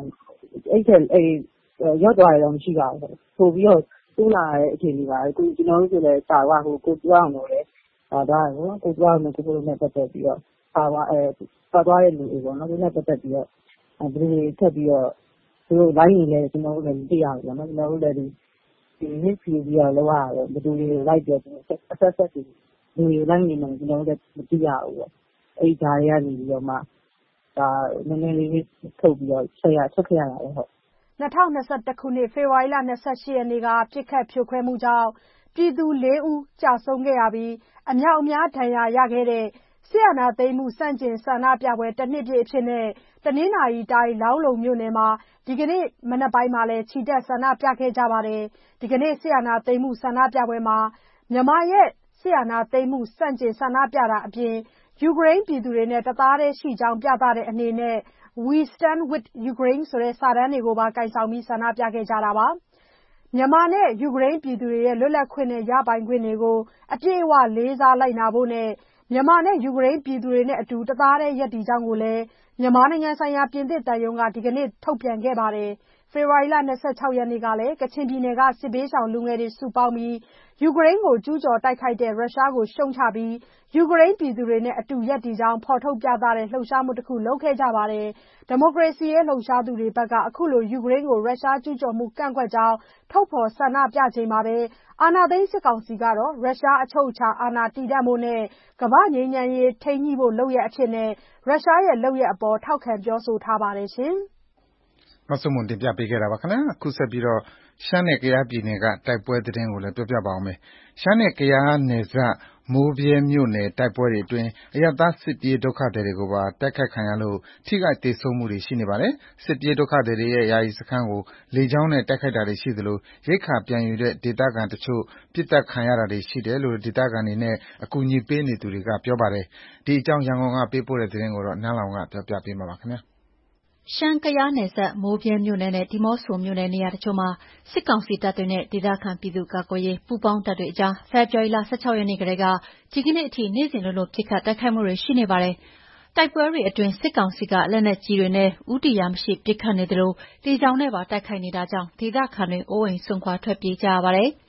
ရောက်သွားတယ်တော့မရှိပါဘူးပို့ပြီးတော့တူးလာတဲ့အခြေအနေပါအခုကျွန်တော်တို့ဆိုလည်းပါသွားကိုတူအောင်လို့လည်းဒါကိုတူအောင်လို့ကိုလိုနဲ့ပတ်သက်ပြီးတော့ပါသွားတဲ့လူတွေပေါ့နော်ဒီနဲ့ပတ်သက်ပြီးတော့ဘယ်လိုထပ်ပြီးတော့သူတို့လိုင်းနေလဲကျွန်တော်တို့လည်းမသိရဘူးနော်ကျွန်တော်တို့လည်းဒီနေ့ဖြူပြီးတော့လောက်ရတယ်ဘယ်သူတွေလိုက်ပြောအဆက်တွေလူတွေလိုက်နေမှကျွန်တော်တို့လည်းမသိရဘူးပေါ့အဲ့ဓာရီကနေပြီးတော့မှဒါနည်းနည်းလေးထုတ်ပြီးတော့ဆက်ခဲ့ရတာပဲဟုတ် 2021ခုနှစ်ဖေဖော်ဝါရီလ28ရက်နေ့ကပြစ်ခတ်ဖြိုခွဲမှုကြောင့်ပြည်သူ4ဦးကြာဆုံးခဲ့ရပြီးအများအပြားဒဏ်ရာရခဲ့တဲ့စစ်အာဏာသိမ်းမှုစန့်ကျင်ဆန္ဒပြပွဲတစ်နှစ်ပြည့်အဖြစ်နဲ့တနင်္သာရီတိုင်းလောင်းလုံမြို့နယ်မှာဒီကနေ့မနက်ပိုင်းမှာလည်းခြိတက်ဆန္ဒပြခဲ့ကြပါတယ်ဒီကနေ့စစ်အာဏာသိမ်းမှုဆန္ဒပြပွဲမှာမြန်မာရဲ့စစ်အာဏာသိမ်းမှုစန့်ကျင်ဆန္ဒပြတာအပြင်ယူကရိန်းပြည်သူတွေနဲ့တသားတည်းရှိကြောင်းပြသတဲ့အနေနဲ့ We Stand with Ukraine ဆိုတဲ့စာတန်းတွေကိုပါကိုင်ဆောင်ပြီးဆန္ဒပြခဲ့ကြတာပါမြန်မာနဲ့ယူကရိန်းပြည်သူတွေရဲ့လွတ်လပ်ခွင့်နဲ့ရပိုင်ခွင့်တွေကိုအပြည့်အဝလေးစားလိုက်နာဖို့နဲ့မြန်မာနဲ့ယူကရိန်းပြည်သူတွေနဲ့အတူတသားတည်းရပ်တည်ကြောင်းကိုလည်းမြန်မာနိုင်ငံဆိုင်ရာပြင်သစ်တန်ယုံကဒီကနေ့ထုတ်ပြန်ခဲ့ပါတယ်ဖေဖော်ဝါရီလ26ရက်နေ့ကလည်းကချင်ပြည်နယ်ကစစ်ဘေးရှောင်လူငယ်တွေစုပေါင်းပြီးယူကရိန်းကိုကျူးကျော်တိုက်ခိုက်တဲ့ရုရှားကိုရှုံချပြီးယူကရိန်းပြည်သူတွေနဲ့အတူရပ်တည်ကြောင်းဖော်ထုတ်ပြသတဲ့လှုပ်ရှားမှုတစ်ခုလုပ်ခဲ့ကြပါတယ်ဒီမိုကရေစီရေးလှုပ်ရှားသူတွေဘက်ကအခုလိုယူကရိန်းကိုရုရှားကျူးကျော်မှုကန့်ကွက်ကြောင်းထုတ်ဖော်ဆန္ဒပြချိန်မှာပဲအာဏာသိမ်းစစ်ကောင်စီကတော့ရုရှားအချုပ်အခြာအာဏာတည်တံ့ဖို့နဲ့ကမ္ဘာ့ငြိမ်းချမ်းရေးထိန်းညှိဖို့လုပ်ရအဖြစ်နဲ့ရုရှားရဲ့လုပ်ရအပေါ်ထောက်ခံပြောဆိုထားပါတယ်ရှင်မဆုမွန်တင်ပြပေးခဲ့တာပါခင်ဗျာအခုဆက်ပြီးတော့ရှမ်းနဲ့ကယားပြည်နယ်ကတိုက်ပွဲသတင်းကိုလည်းပြောပြပါအောင်မယ်ရှမ်းနဲ့ကယားနယ်စပ်မိုးဗြဲမြို့နယ်တိုက်ပွဲတွေအတွင်းအရပ်သားစစ်ပြေးဒုက္ခသည်တွေကိုပါတိုက်ခိုက်ခံရလို့ထိခိုက်ဒေဆုံးမှုတွေရှိနေပါတယ်စစ်ပြေးဒုက္ခသည်တွေရဲ့ယာယီစခန်းကိုလေကြောင်းနဲ့တိုက်ခိုက်တာတွေရှိသလိုရိက္ခာပြန်ယူတဲ့ဒေသခံတချို့ပစ်တက်ခံရတာတွေရှိတယ်လို့ဒေသခံတွေနဲ့အကူအညီပေးနေသူတွေကပြောပါတယ်ဒီအကြောင်းရန်ကုန်ကပေးပို့တဲ့သတင်းကိုတော့နန်းလောင်ဝ်ကပြောပြပေးမှာပါခင်ဗျာရှမ်း-ကယားနယ်စပ်မိုးဗြဲမြို့နယ်နဲ့ဒီးမော့ဆိုမြို့နယ်နေရာတချို့မှာစစ်ကောင်စီတပ်တွေနဲ့ဒေသခံပြည်သူ့ကာကွယ်ရေးပူးပေါင်းတပ်တွေအကြားဖေဖော်ဝါရီလ16ရက်နေ့ကတည်းကဒီကနေ့အထိနေ့စဉ်လိုလိုပစ်ခတ်တိုက်ခိုက်မှုတွေရှိနေပါတယ်။တိုက်ပွဲတွေအတွင်းစစ်ကောင်စီကလက်နက်ကြီးတွေနဲ့ဦးတည်ရာမရှိပစ်ခတ်နေသလိုလေကြောင်းနဲ့ပါတိုက်ခိုက်နေတာကြောင့်ဒေသခံတွေအိုးအိမ်စွန့်ခွာထွက်ပြေးကြရပါတယ်။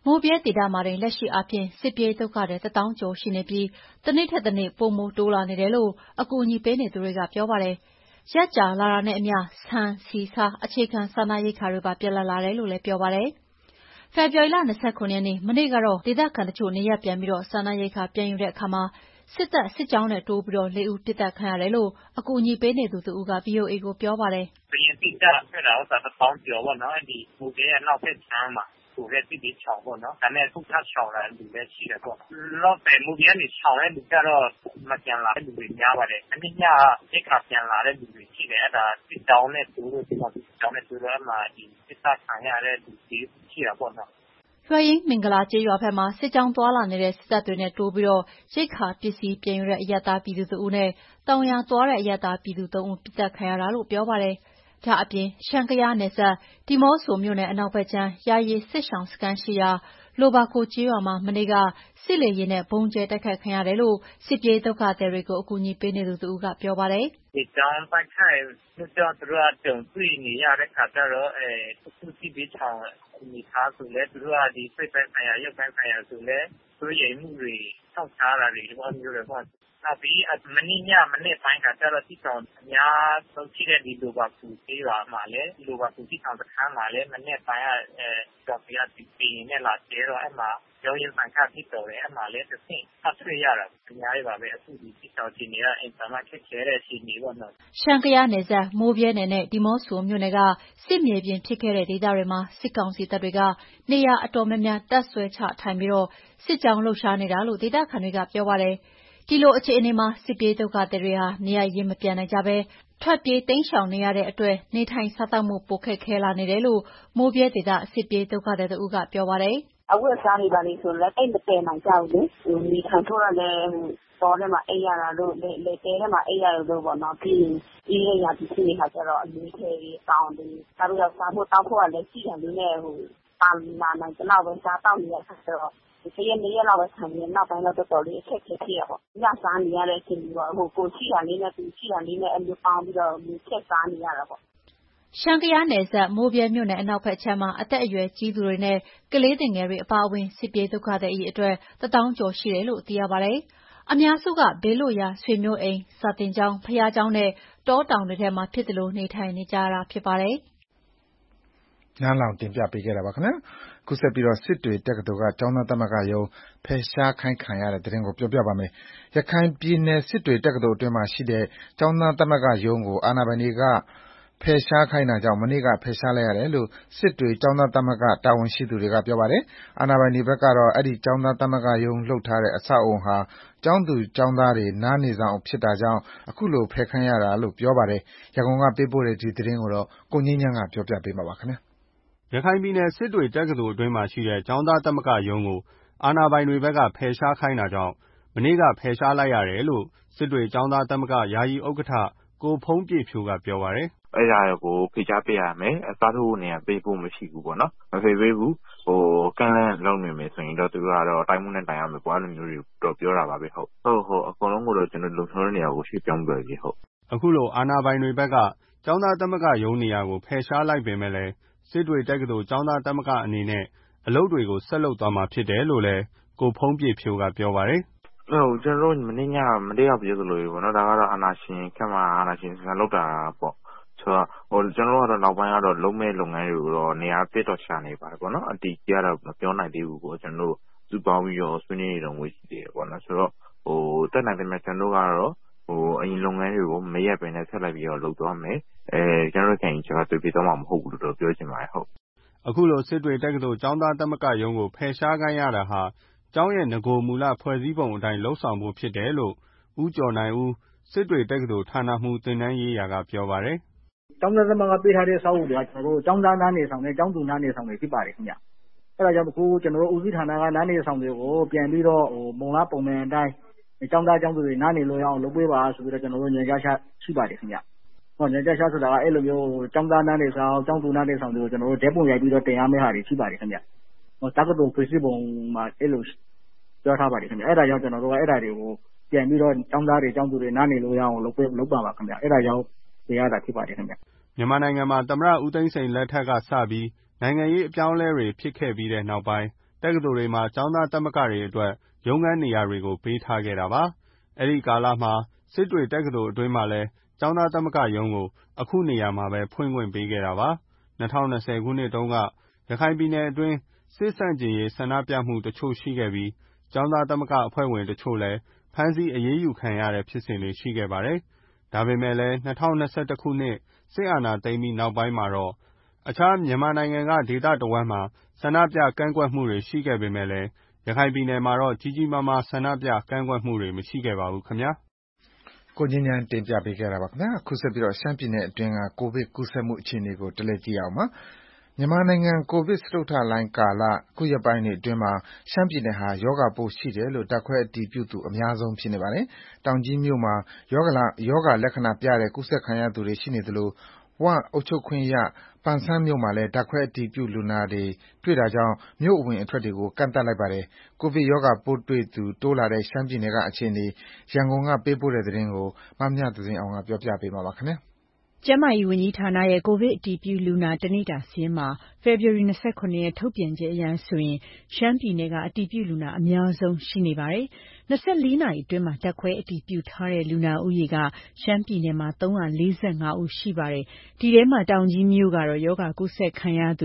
မိုးဗြဲဒေသမှာတင်လက်ရှိအားဖြင့်စစ်ပြေးဒုက္ခသည်1,000 ကျော်ရှိနေပြီးတစ်နေ့ထက်တစ်နေ့ပိုမိုတိုးလာနေတယ်လို့အကူအညီပေးနေသူတွေကပြောပါတယ်။ရက်ကြာလာတာနဲ့အမျှဆန်၊ဆီ၊ဆားအခြေခံစားနပ်ရိက္ခာတွေပါပြတ်လပ်လာတယ်လို့လည်းပြောပါတယ်။ဖေဖော်ဝါရီလ 29 ရက်နေ့မနေ့ကတော့ဒေသခံတချို့နေရပ်ပြန်ပြီးစားနပ်ရိက္ခာပြန်ယူတဲ့အခါမှာစစ်တပ်စစ်ကြောင်းနဲ့တိုးပြီး4 ဦးပစ်သတ်ခံရတယ်လို့အကူအညီပေးနေသူတဦးက VOA ကိုပြောပါတယ်။အရင်တိကျခဲ့တာ1,000 ကျော်ပေါ့နော်။ဒီမိုးဗြဲရဲ့နောက်ဘက်ခြမ်းမှာဆိုတဲ့စစ်ဘေးရှောင်ပေါ့နော်။ဒါနဲ့အခုထပ်ရှောင်လာတဲ့လူလည်းရှိတယ်ပေါ့။လောဆယ်မိုးဗြဲကနေရှောင်တဲ့လူကြတော့မပြန်လာတဲ့လူတွေများပါတယ်။အနည်းငယ်ရိက္ခာပြန်လာတဲ့လူတွေရှိတယ်။အဲ့ဒါစစ်ကြောင်းနဲ့တိုးလို့ဒီမှာစစ်ကြောင်းနဲ့တိုးတော့အဲ့မှာဒီစစ်တပ်ခံရတဲ့လူတွေရှိတာပေါ့နော်။လွှဲရင်းမင်္ဂလာကျေးရွာဘက်မှာစစ်ကြောင်းသွားလာနေတဲ့စစ်တပ်တွေနဲ့တိုးပြီးရိက္ခာပစ္စည်းပြန်ယူတဲ့အရပ်သားပြည်သူ2 ဦးနဲ့တောင်ယာသွားတဲ့အရပ်သားပြည်သူ3 ဦးပစ်သတ်ခံရတာလို့ပြောပါတယ်။ဒါအပြင်ရှမ်း-ကယားနယ်စပ်ဒီးမော့ဆိုမြို့နယ်အနောက်ဘက်ခြမ်းယာယီစစ်ရှောင်စခန်းရှိရာလိုဘာခိုကျေးရွာမှာမနေ့ကစစ်လေယာဉ်နဲ့ဗုံးကျဲတိုက်ခိုက်ခံရတယ်လို့စစ်ပြေးဒုက္ခသည်တွေကိုအကူအညီပေးနေသူတဦးကပြောပါတယ်။ဒီကြောင်းတိုက်ခိုက်လို့တော့သူတို့ကြုံတွေ့နေရတဲ့ခါကျတော့သူစစ်ဘေးချောင်းမိသားစုလည်းသူတို့ကဒီစိတ်ပိုင်းဆိုင်ရာရုပ်ပိုင်းဆိုင်ရာဆိုလည်းသူရိမ်မှုတွေထောက်ထားတာတွေပေါ့မျိုးတွေပေါ့နောက်ပြီးမနေ့ပိုင်းကကျတော့ဒီဆောင်အများဆုံးရှိတဲ့ဒီလိုပါပူသေးပါမှာလေဒီလိုပါပူဒီဆောင်တစ်ခါမှာလေမနေ့ပိုင်းတော့ပြဒီပြင်းနဲ့လာသေးတော့အဲ့မှာရုံးရင်ပန်ခါဖြစ်တော့တယ်အဲ့မှာလေတစ်ဆင့်အဆွေရတာအများကြီးပါပဲအခုဒီဆောင်ချင်းနေကအင်တာနက်ခက်ခဲတဲ့ချိန်ကြီးပေါ့နော်ရှမ်း-ကယားနယ်စပ်မိုးဗြဲနယ်နဲ့ဒီးမော့ဆိုမြို့နယ်ကစစ်မြေပြင်ဖြစ်ခဲ့တဲ့ဒေသတွေမှာစစ်ကောင်စီတပ်တွေကနေရာအတော်များများတပ်ဆွဲချထိုင်ပြီးစစ်ကြောင်းလှုပ်ရှားနေတာလို့ဒေသခံတွေကပြောပါတယ်။ဒီလိုအခြေအနေမှာစစ်ပြေးဒုက္ခသည်တွေနေရပ်ရင်းမပြန်နိုင်ကြဘဲထွက်ပြေးတိမ်းရှောင်နေရတဲ့အတွက်နေထိုင်စားသောက်မှုပိုခက်ခဲလာနေတယ်လို့မိုးဗြဲဒေသစစ်ပြေးဒုက္ခသည်တဦးကပြောပါတယ်။အဝတ်အစားတွေပါလေဆိုလည်းအိမ်မတည်နိုင်ကြဘူးလေ။ဒီခံထိုးရလဲတော်ထဲမှာအိပ်ရတာလို့လေတဲထဲမှာအိပ်ရတယ်လို့ပေါ့နော်။ပြီးရင်ရပစ္စည်းတွေခါကျတော့အလေးထဲတွေတောင်းတယ်။နောက်ပြီးတော့စားဖို့တောက်ဖို့ကလည်းရှိတယ်လေနဲ့ပါလာနိုင်တဲ့လောက်ပဲစားတောက်နေရခါကျတော့ဒီရက်နေ့လောက်ပဲခံနေနောက်ပိုင်းတော့တော်တော်လေးအခက်အခဲဖြစ်ရပေါ့။ညစားနေရတဲ့အချိန်ကြီးပေါ့ကိုရှိတာလေးနဲ့သူရှိတာလေးနဲ့အမျိုးပေါင်းပြီးတော့ချက်စားနေရတာပေါ့ရှမ်း-ကယားနယ်စပ်မိုးဗြဲမြို့နယ်အနောက်ဘက်ခြမ်းမှာအသက်အရွယ်ကြီးသူတွေနဲ့ကလေးသူငယ်တွေအပါအဝင်စစ်ပြေးဒုက္ခသည်အရေအတွက်1,000 ကျော်ရှိတယ်လို့သိရပါတယ်။အများစုကဘေးလွတ်ရာဆွေမျိုးအိမ်စာသင်ကျောင်းဘုရားကျောင်းနဲ့တောတောင်တွေထဲမှာဖြစ်သလိုနေထိုင်နေကြရတာဖြစ်ပါတယ်။နန်းလောင်တင်ပြပေးခဲ့တာပါခင်ဗျာ။ခုဆက်ပြီးစစ်တွေတက္ကသိုလ်ကကျောင်းသားသမဂ္ဂရုံးဖယ်ရှားခိုင်းခံရတဲ့သတင်းကိုပြောပြပါမယ်။ရခိုင်ပြည်နယ်စစ်တွေတက္ကသိုလ်အတွင်းမှာရှိတဲ့ကျောင်းသားသမဂ္ဂရုံးကိုအာဏာပိုင်တွေကဖယ်ရှားခိုင်းတာကြောင့်မနေ့ကဖယ်ရှားလိုက်ရတယ်လို့စစ်တွေကျောင်းသားသမဂ္ဂတာဝန်ရှိသူတွေကပြောပါတယ်။အာဏာပိုင်တွေဘက်ကတော့အဲဒီကျောင်းသားသမဂ္ဂရုံးလုပ်ထားတဲ့အဆောက်အအုံဟာကျောင်းသူကျောင်းသားတွေနားနေဆောင်ဖြစ်တာကြောင့်အခုလိုဖယ်ခိုင်းရတာလို့ပြောပါတယ်။ရန်ကုန်ကပေးပို့တဲ့ဒီသတင်းကိုကိုငြိမ်းချမ်းကပြောပြပေးမှာပါခင်ဗျာ။ရခိုင်ပြည်နယ်စစ်တွေတက္ကသိုလ်အတွင်းမှာရှိတဲ့ကျောင်းသားသမဂ္ဂရုံးကိုအာဏာပိုင်တွေဘက်ကဖယ်ရှားခိုင်းတာကြောင့်မနေ့ကဖယ်ရှားလိုက်ရတယ်လို့စစ်တွေကျောင်းသားသမဂ္ဂယာယီဥက္ကဋ္ဌကိုဖုံးပြည့်ဖြိုးကပြောပါတယ်။အဲ့ဒါကိုဖိတ်ကြားပေးရမယ်။စားထိုးနေရပေးဖို့မရှိဘူးပေါ့နော်။မဖိတ်ပေးဘူးကန့်လန့်လုပ်နေမယ်ဆိုရင်တော့သူတို့ကတော့တိုင်းမှုနဲ့တိုင်ရမယ်ပေါ့အဲ့လိုမျိုးတွေတော့ပြောတာပါပဲဟုတ်အကုန်လုံးကိုတော့ကျွန်တော်လုံခြုံတဲ့နေရာကိုရွှေ့ပြောင်းပြီးပြီဟုတ်အခုလိုအာဏာပိုင်တွေဘက်ကကျောင်းသားသမဂ္ဂရုံးနေရာကိုဖယ်ရှားလိုက်ပေမဲ့လည်းစစ်တွေတက္ကသိုလ်ကျောင်းသားသမဂ္ဂအနေနဲ့အလုပ်တွေကိုဆက်လုပ်သွားမှာဖြစ်တယ်လို့လည်းကိုဖုံးပြည့်ဖြိုးကပြောပါတယ်ဟုတ်ကျွန်တော်တို့မနေ့ကပြောသလိုပေါ့နော်ဒါကတော့အာဏာရှင်ခက်မှအာဏာရှင်ဆန်လောက်တာပေါ့ဆိုတော့ကျွန်တော်တို့ကတော့နောက်ပိုင်းကတော့လုံးမဲ့လုပ်ငန်းတွေကိုတော့နေရာပြတ်တော့ရှာနေပါတယ်ပေါ့နော်အတီးကြီးကတော့မပြောနိုင်သေးဘူးပေါ့ကျွန်တော်တို့စုပေါင်းပြီးတော့ဆွေးနွေးနေတော့ငွေရှိသေးတယ်ပေါ့နော်ဆိုတော့တက်နိုင်တယ်မြတ်ကျွန်တော်ကတော့အရင်လုပ်ငန်းတွေကိုမရက်ပင်နဲ့ဆက်လိုက်ပြီးတော့လုပ်သွားမယ်ကျွန်တော်တို့ခင်ကျွန်တော်တွေ့ပြီးတော့မှမဟုတ်ဘူးလို့ပြောချင်ပါတယ်ဟုတ်အခုလိုစစ်တွေတက္ကသိုလ်ကျောင်းသားသမဂ္ဂရုံးကိုဖယ်ရှားခိုင်းရတာဟာကျောင်းရဲ့ငကိုမူလဖွဲ့စည်းပုံအတိုင်းလှုပ်ဆောင်ဖို့ဖြစ်တယ်လို့ဦးကျော်နိုင်ဦးစစ်တွေတက္ကသိုလ်ဌာနမှူးသင်တန်းရေးရာကပြောပါတယ်ကျောင်းသားသမဂ္ဂပေးထားတဲ့စာအုပ်တွေကကျွန်တော်တို့ကျောင်းသားနားနေဆောင်နဲ့ကျောင်းသူနားနေဆောင်တွေဖြစ်ပါတယ်ခင်ဗျအဲ့ဒါကြောင့်အခုကျွန်တော်တို့ဦးစီးဌာနကနားနေဆောင်တွေကိုပြန်ပြီးတော့မုံလားပုံမှန်အတိုင်းကျောင်းသားကျောင်းသူတွေနားနေလို့ရအောင်လုပ်ပေးပါဆိုပြီးတော့ကျွန်တော်တို့ညွှန်ကြားချက်ရှိပါတယ်ခင်ဗျညွှန်ကြားချက်ဆိုတာကအဲ့လိုမျိုးကျောင်းသားနားနေဆောင်ကျောင်းသူနားနေဆောင်တွေကိုကျွန်တော်တို့ဓာတ်ပုံရိုက်ပြီးတော့တင်ရမယ့်ဟာတွေရှိပါတယ်ခင်ဗျတက္ကသိုလ်ဖွဲ့စည်းပုံမှာအဲ့လိုပြောထားပါတယ်ခင်ဗျအဲ့ဒါကြောင့်ကျွန်တော်တို့ကအဲ့ဒါတွေကိုပြန်ပြီးတော့ကျောင်းသားတွေကျောင်းသူတွေနားနေလို့ရအောင်လုပ်ပါပါခင်ဗျအဲ့ဒါကြောင့်ရတာဖြစ်ပါတယ်ခင်ဗျမြန်မာနိုင်ငံမှာသမ္မတဦးသိန်းစိန်လက်ထက်ကစပြီးနိုင်ငံရေးအပြောင်းအလဲတွေဖြစ်ခဲ့ပြီးတဲ့နောက်ပိုင်းတက္ကသိုလ်တွေမှာကျောင်းသားသမဂ္ဂတွေအတွက်ရုံးခန်းနေရာတွေကိုပေးထားခဲ့တာပါ။အဲဒီကာလမှာစစ်တွေတက္ကသိုလ်အတွင်းမှာလည်းကျောင်းသားသမဂ္ဂရုံးကိုအခုနေရာမှာပဲဖွင့်ခွင့်ပေးခဲ့တာပါ။2020 ခုနှစ်တုန်းကရခိုင်ပြည်နယ်အတွင်းစစ်ဆန့်ကျင်ရေးဆန္ဒပြမှုတချို့ရှိခဲ့ပြီးကျောင်းသားသမဂ္ဂအဖွဲ့ဝင်တချို့လည်းဖမ်းဆီးအရေးယူခံရတဲ့ဖြစ်စဉ်တွေရှိခဲ့ပါတယ်။ဒါပေမဲ့လည်း2021 ခုနှစ်စစ်အာဏာသိမ်းပြီးနောက်ပိုင်းမှာတော့အခြားမြန်မာနိုင်ငံကဒေသတဝန်းမှာဆန္ဒပြကန့်ကွက်မှုတွေရှိခဲ့ပေမဲ့လည်းရခိုင်ပြည်နယ်မှာတော့ကြီးကြီးမားမားဆန္ဒပြကန့်ကွက်မှုတွေမရှိခဲ့ပါဘူးခင်ဗျာ။ကိုငြိမ်းချမ်းတင်ပြပေးခဲ့တာပါခင်ဗျာ။အခုဆက်ပြီးရှမ်းပြည်နယ်အတွင်းကကိုဗစ်ကူးစက်မှုအခြေအနေကိုတလက်ကြည့်အောင်ပါ။မြန်မာနိုင်ငံကိုဗစ်စတုတ္ထလှိုင်းကာလအခုရက်ပိုင်းတွေအတွင်းမှာရှမ်းပြည်နယ်ဟာရောဂါပိုးရှိတယ်လို့ဓာတ်ခွဲအတည်ပြုသူအများဆုံးဖြစ်နေပါတယ်။တောင်ကြီးမြို့မှာရောဂါလက္ခဏာပြတဲ့ကူးစက်ခံရသူတွေရှိနေသလိုဝအုပ်ချုပ်ခွင့်ရပန်ဆန်းမြို့မှာလည်းဓာတ်ခွဲအတည်ပြုလူနာတွေတွေ့တာကြောင့်မြို့အဝင်အထွက်တွေကိုကန့်သတ်လိုက်ပါတယ်။ကိုဗစ်ရောဂါပိုးတွေ့သူတိုးလာတဲ့ရှမ်းပြည်နယ်ကအခြေအနေရန်ကုန်ကပေးပို့တဲ့သတင်းကိုမမြသဇင်အောင်ကပြောပြပေးမှာပါခင်ဗျာ။ကျန်းမာရေးဝန်ကြီးဌာနရဲ့ကိုဗစ်အတည်ပြုလူနာတနေ့တာစာရင်းမှာဖေဖော်ဝါရီ 29 ရက်ထုတ်ပြန်ချက်အရဆိုရင်ရှမ်းပြည်နယ်ကအတည်ပြုလူနာအများဆုံးရှိနေပါတယ်။24 နာရီအတွင်းမှာဓာတ်ခွဲအတည်ပြုထားတဲ့လူနာဦးရေကရှမ်းပြည်နယ်မှာ345 ဦးရှိပါတယ်။ဒီထဲမှာတောင်ကြီးမြို့ကတော့ရောဂါကူးစက်ခံရသူ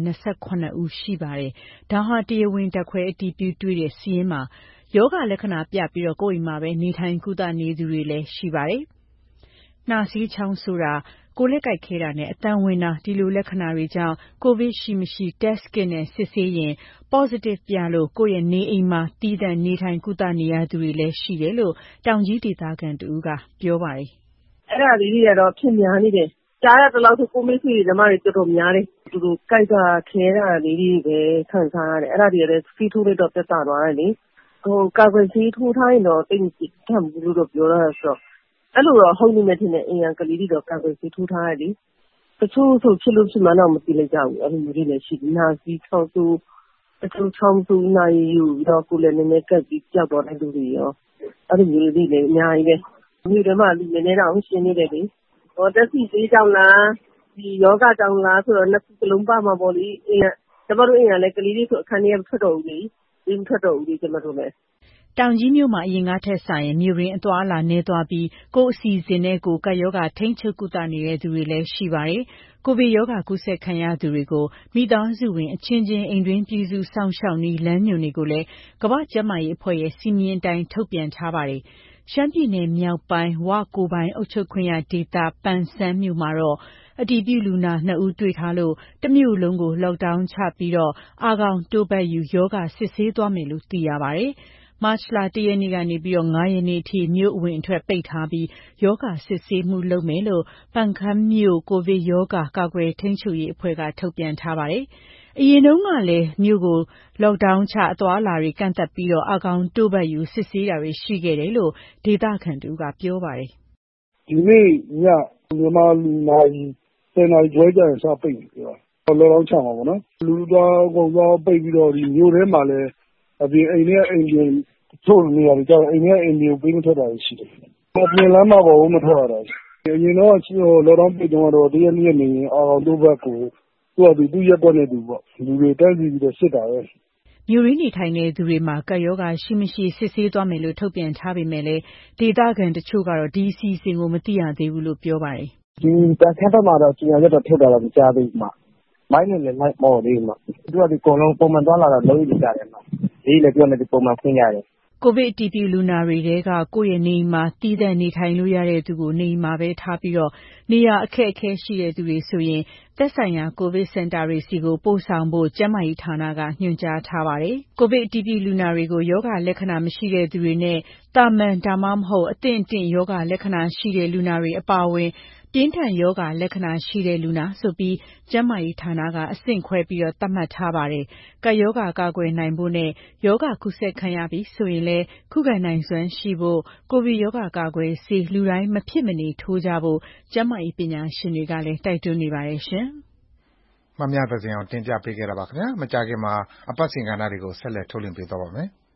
128 ဦးရှိပါတယ်။ဒါဟာတရားဝင်ဓာတ်ခွဲအတည်ပြုတွေ့တဲ့စာရင်းမှာရောဂါလက္ခဏာပြပြီးကိုယ့်အိမ်မှာပဲနေထိုင်ကုသနေသူတွေလည်းရှိပါတယ်။နှာစေးချောင်းဆိုတာကိုယ်လက်ကိုက်ခဲတာနဲ့အသံဝင်တာဒီလိုလက္ခဏာတွေကြောင့်ကိုဗစ်ရှိမရှိ test kit နဲ့စစ်ဆေးရင် positive ပြလို့ကိုယ့်ရဲ့နေအိမ်မှာသီးသန့်နေထိုင်ကုသနေရသူတွေလည်းရှိတယ်လို့တောင်ကြီးဒေသခံတဦးကပြောပါတယ်။အဲ့ဒါလေးတွေကတော့ဖြစ်များနေတယ်။ကြားရတဲ့လောက်ဆိုကိုမေးစီဓမ္မတွေတော်တော်များတယ်။သူတို့ကိုက်ကခဲတာလေးတွေပဲခံစားရတယ်။အဲ့ဒါတွေလည်းစီးထိုးလိုက်တော့တက်တာသွားတယ်လေ။ကာကွယ်ဆေးထိုးထားရင်တော့တိတ်မထမ်းဘူးလို့တော့ပြောတာဆိုတော့အဲ့လိုတော့ဟုတ်နေမယ်ထင်တယ်အိမ်ရန်ကလေးတွေတော့ကာကွယ်ဆေးထိုးထားရလေတချို့ဆိုဖြစ်လို့ဖြစ်မှတော့မသိလိုက်ကြဘူးအဲ့လိုမျိုးတွေလည်းရှိတယ်နာစီချောင်းဆိုတချို့ချောင်းဆိုနိုင်ယူတော့ကိုလည်းနည်းနည်းကပ်ပြီးကြောက်တော့တဲ့လူတွေရောအဲ့လိုမျိုးတွေလည်းအများကြီးပဲမြို့ထဲမှာလူနည်းနည်းတော့ရှင်းနေတယ်လေဟောတက်စီသေးကြောင်လားဒီယောဂကြောင်လားဆိုတော့နှစ်ခုလုံးပါမှာပေါ့လေအိမ်ကကျမတို့အိမ်ကလည်းကလေးတွေဆိုအခန်းထဲမထွက်တော့ဘူးလေဒီမထွက်တော့ဘူးလေကျမတို့လည်းတောင်ကြီးမြို့မှာအရင်ကထက်ဆိုင်ရင်မြို့ရင်းအသွားအလာနည်းသွားပြီးကိုယ်အစီအစဉ်နဲ့ကိုယ်ကပ်ရောဂါထိန်းချုပ်ကုသနေတဲ့သူတွေလည်းရှိပါတယ်။ကိုဗစ်ရောဂါကူးစက်ခံရသူတွေကိုမိသားစုဝင်အချင်းချင်းအိမ်တွင်းပြည်သူစောင့်ရှောက်နည်းလမ်းညွှန်တွေကိုလည်းကမ္ဘာ့ကျန်းမာရေးအဖွဲ့ရဲ့စီမင်းတိုင်းထုတ်ပြန်ထားပါတယ်။ရှမ်းပြည်နယ်မြောက်ပိုင်းဝကိုယ်ပိုင်အုပ်ချုပ်ခွင့်ရဒေသပန်ဆန်းမြို့မှာတော့အတည်ပြုလူနာ2 ဦးတွေ့ထားလို့တမြို့လုံးကို lockdown ချပြီးအာခေါင်တိုးပတ်ယူရောဂါစစ်ဆေးသွားမယ်လို့သိရပါတယ်။မတ်လ 1 ရက်နေ့ကနေ5 ရက်နေ့အထိမြို့အဝင်အထွက်ပိတ်ထားပြီးရောဂါစစ်ဆေးမှုလုပ်မယ်လို့ပန်ခမ်းမြို့ကိုဗစ်ရောဂါကာကွယ်ထိန်းချုပ်ရေးအဖွဲ့ကထုတ်ပြန်ထားပါတယ်။အရင်တုန်းကလည်းမြို့ကို lockdown ချအသွားအလာတွေကန့်သတ်ပြီးအာခေါင်တိုးပတ်ယူစစ်ဆေးတာတွေရှိခဲ့တယ်လို့ဒေသခံတူကပြောပါတယ်။ဒီနေ့ညမြန်မာလူနာရီ10 နာရီခွဲကျရင်စပိတ်ပြီပြောတာ။ lockdown ချမှာပေါ့နော်။လူသွားကုန်သွားပိတ်ပြီးတော့ဒီမြို့ထဲမှာလည်းအပြင်အိမ်ထဲအိမ်ပြင်ချို့နေရာတွေကြောင့်အိမ်ထဲအိမ်ပြင်ပေးမထွက်တာရှိတယ်။အပြင်လမ်းမှာပေါ်မထွက်ရတာ။အရင်တော့lockdown ပိတ်တော့1 ရက်2 ရက်နေရင်အာရုံတို့ဘက်ကိုသူ့ရက်ကွက်နဲ့သူပေါ့လူတွေတန်းစီပြီးတော့စစ်တာပဲ။မြို့ရင်းနေထိုင်တဲ့သူတွေမှာကပ်ရောဂါရှိမရှိစစ်ဆေးသွားမယ်လို့ထုတ်ပြန်ထားပေမဲ့လည်းဒေသခံတချို့ကတော့ဒီအစီအစဉ်ကိုမသိရသေးဘူးလို့ပြောပါတယ်။ဒီတန်ခမ်းဘက်မှာတော့ကြီးညာချက်တော့ထုတ်တာတော့မကြားသေးဘူးမှ။မိုင်းနဲ့လည်းလိုက်ပေါ်သေးမှ။သူကဒီကုန်လုံးပုံမှန်သွားလာတော့လုံးဝကြတယ်မှ။ဒီလည်းပြောနေဒီပုံမှန်ဖွင့်ရတယ်ကိုဗစ်အတည်ပြုလူနာတွေထဲကကိုယ့်ရဲ့နေအိမ်မှာသီးသန့်နေထိုင်လို့ရတဲ့သူကိုနေအိမ်မှာပဲထားပြီးနေရာအခက်အခဲရှိတဲ့သူတွေဆိုရင်သက်ဆိုင်ရာကိုဗစ်စင်တာတွေဆီပို့ဆောင်ဖို့ကျန်းမာရေးဌာနကညွှန်ကြားထားပါတယ်။ကိုဗစ်အတည်ပြုလူနာတွေကိုရောဂါလက္ခဏာမရှိတဲ့သူတွေနဲ့သာမန်ဒါမှမဟုတ်အသင့်ရောဂါလက္ခဏာရှိတဲ့လူနာတွေအပါအဝင်ပြင်းထန်ရောဂါလက္ခဏာရှိတဲ့လူနာဆိုပြီးကျန်းမာရေးဌာနကအဆင့်ခွဲပြီးသတ်မှတ်ထားပါတယ်။ကပ်ရောဂါကာကွယ်နိုင်ဖို့နဲ့ရောဂါကူးစက်ခံရပြီဆိုရင်လည်းခုခံနိုင်စွမ်းရှိဖို့ကိုဗစ်ရောဂါကာကွယ်ဆေးလူတိုင်းမဖြစ်မနေထိုးကြဖို့ကျန်းမာရေးပညာရှင်တွေကလည်းတိုက်တွန်းနေပါတယ်ရှင်။မမြသဇင်အောင်တင်ပြပေးခဲ့တာပါခင်ဗျာ။မကြာခင်မှာအပတ်စဉ်ကဏ္ဍတွေကိုဆက်လက်ထုတ်လွှင့်ပေးသွားပါမယ်။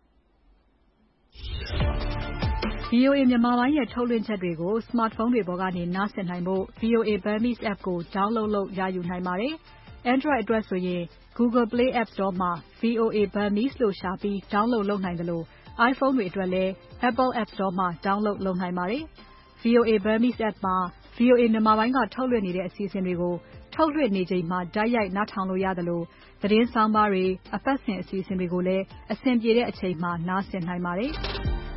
VOA မြန်မာပိုင်းရဲ့ထုတ်လွှင့်ချက်တွေကို smartphone တွေပေါ်ကနေနားဆင်နိုင်ဖို့ VOA Burmese app ကို download လုပ်ရယူနိုင်ပါတယ်။ Android အတွက်ဆိုရင် Google Play App Store မှာ VOA Burmese လို့ရှာပြီး download လုပ်နိုင်သလို iPhone တွေအတွက်လည်း Apple App Store မှာ download လုပ်နိုင်ပါတယ်။ VOA Burmese App မှာ VOA မြန်မာပိုင်းကထုတ်လွှင့်နေတဲ့အစီအစဉ်တွေကိုထုတ်လွှင့်နေချိန်မှာတိုက်ရိုက်နားထောင်လို့ရသလို သတင်းဆောင်းပါးတွေ အပတ်စဉ်အစီအစဉ်တွေကိုလည်းအဆင်ပြေတဲ့အချိန်မှာနားဆင်နိုင်ပါတယ်။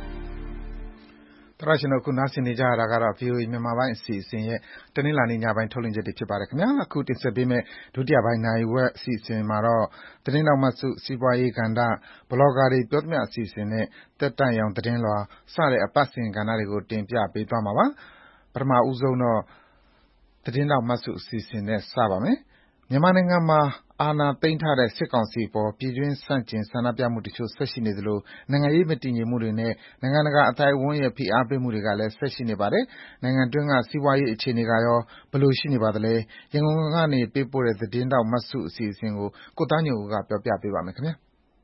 သောတရှင်တို့အခုနားဆင်နေကြရတာကတော့ VOA မြန်မာပိုင်းအစီအစဉ်ရဲ့တနင်္လာနေ့ညပိုင်းထုတ်လွှင့်ချက်တွေဖြစ်ပါတယ်ခင်ဗျာ။အခုတင်ဆက်ပေးမယ့်ဒုတိယပိုင်းနာရီဝက်အစီအစဉ်မှာတော့သတင်းတော်မှတ်စုစီးပွားရေးကဏ္ဍဘလော့ဂါတွေပြောသမျှအစီအစဉ်နဲ့တက်တန့်ရောင်သတင်းလွှာစတဲ့အပတ်စဉ်ကဏ္ဍတွေကိုတင်ပြပေးသွားမှာပါ။ပထမဦးဆုံးတော့သတင်းတော်မှတ်စုအစီအစဉ်နဲ့စပါမယ်။မြန်မာနိုင်ငံမှာအာဏာသိမ်းထားတဲ့စစ်ကောင်စီအပေါ်ပြည်တွင်းဆန့်ကျင်ဆန္ဒပြမှုတချို့ဆက်ရှိနေသလိုနိုင်ငံရေးမတည်ငြိမ်မှုတွေနဲ့နိုင်ငံတကာအသိုက်အဝန်းရဲ့ဖိအားပေးမှုတွေကလည်းဆက်ရှိနေပါတယ်။နိုင်ငံတွင်းကစီးပွားရေးအခြေအနေကရောဘယ်လိုရှိနေပါသလဲ။ရန်ကုန်ကနေပေးပို့တဲ့သတင်းတော်မှတ်စုအစီအစဉ်ကိုကိုသားညွန့်ဦးကပြောပြပေးပါမယ်ခင်ဗျာ။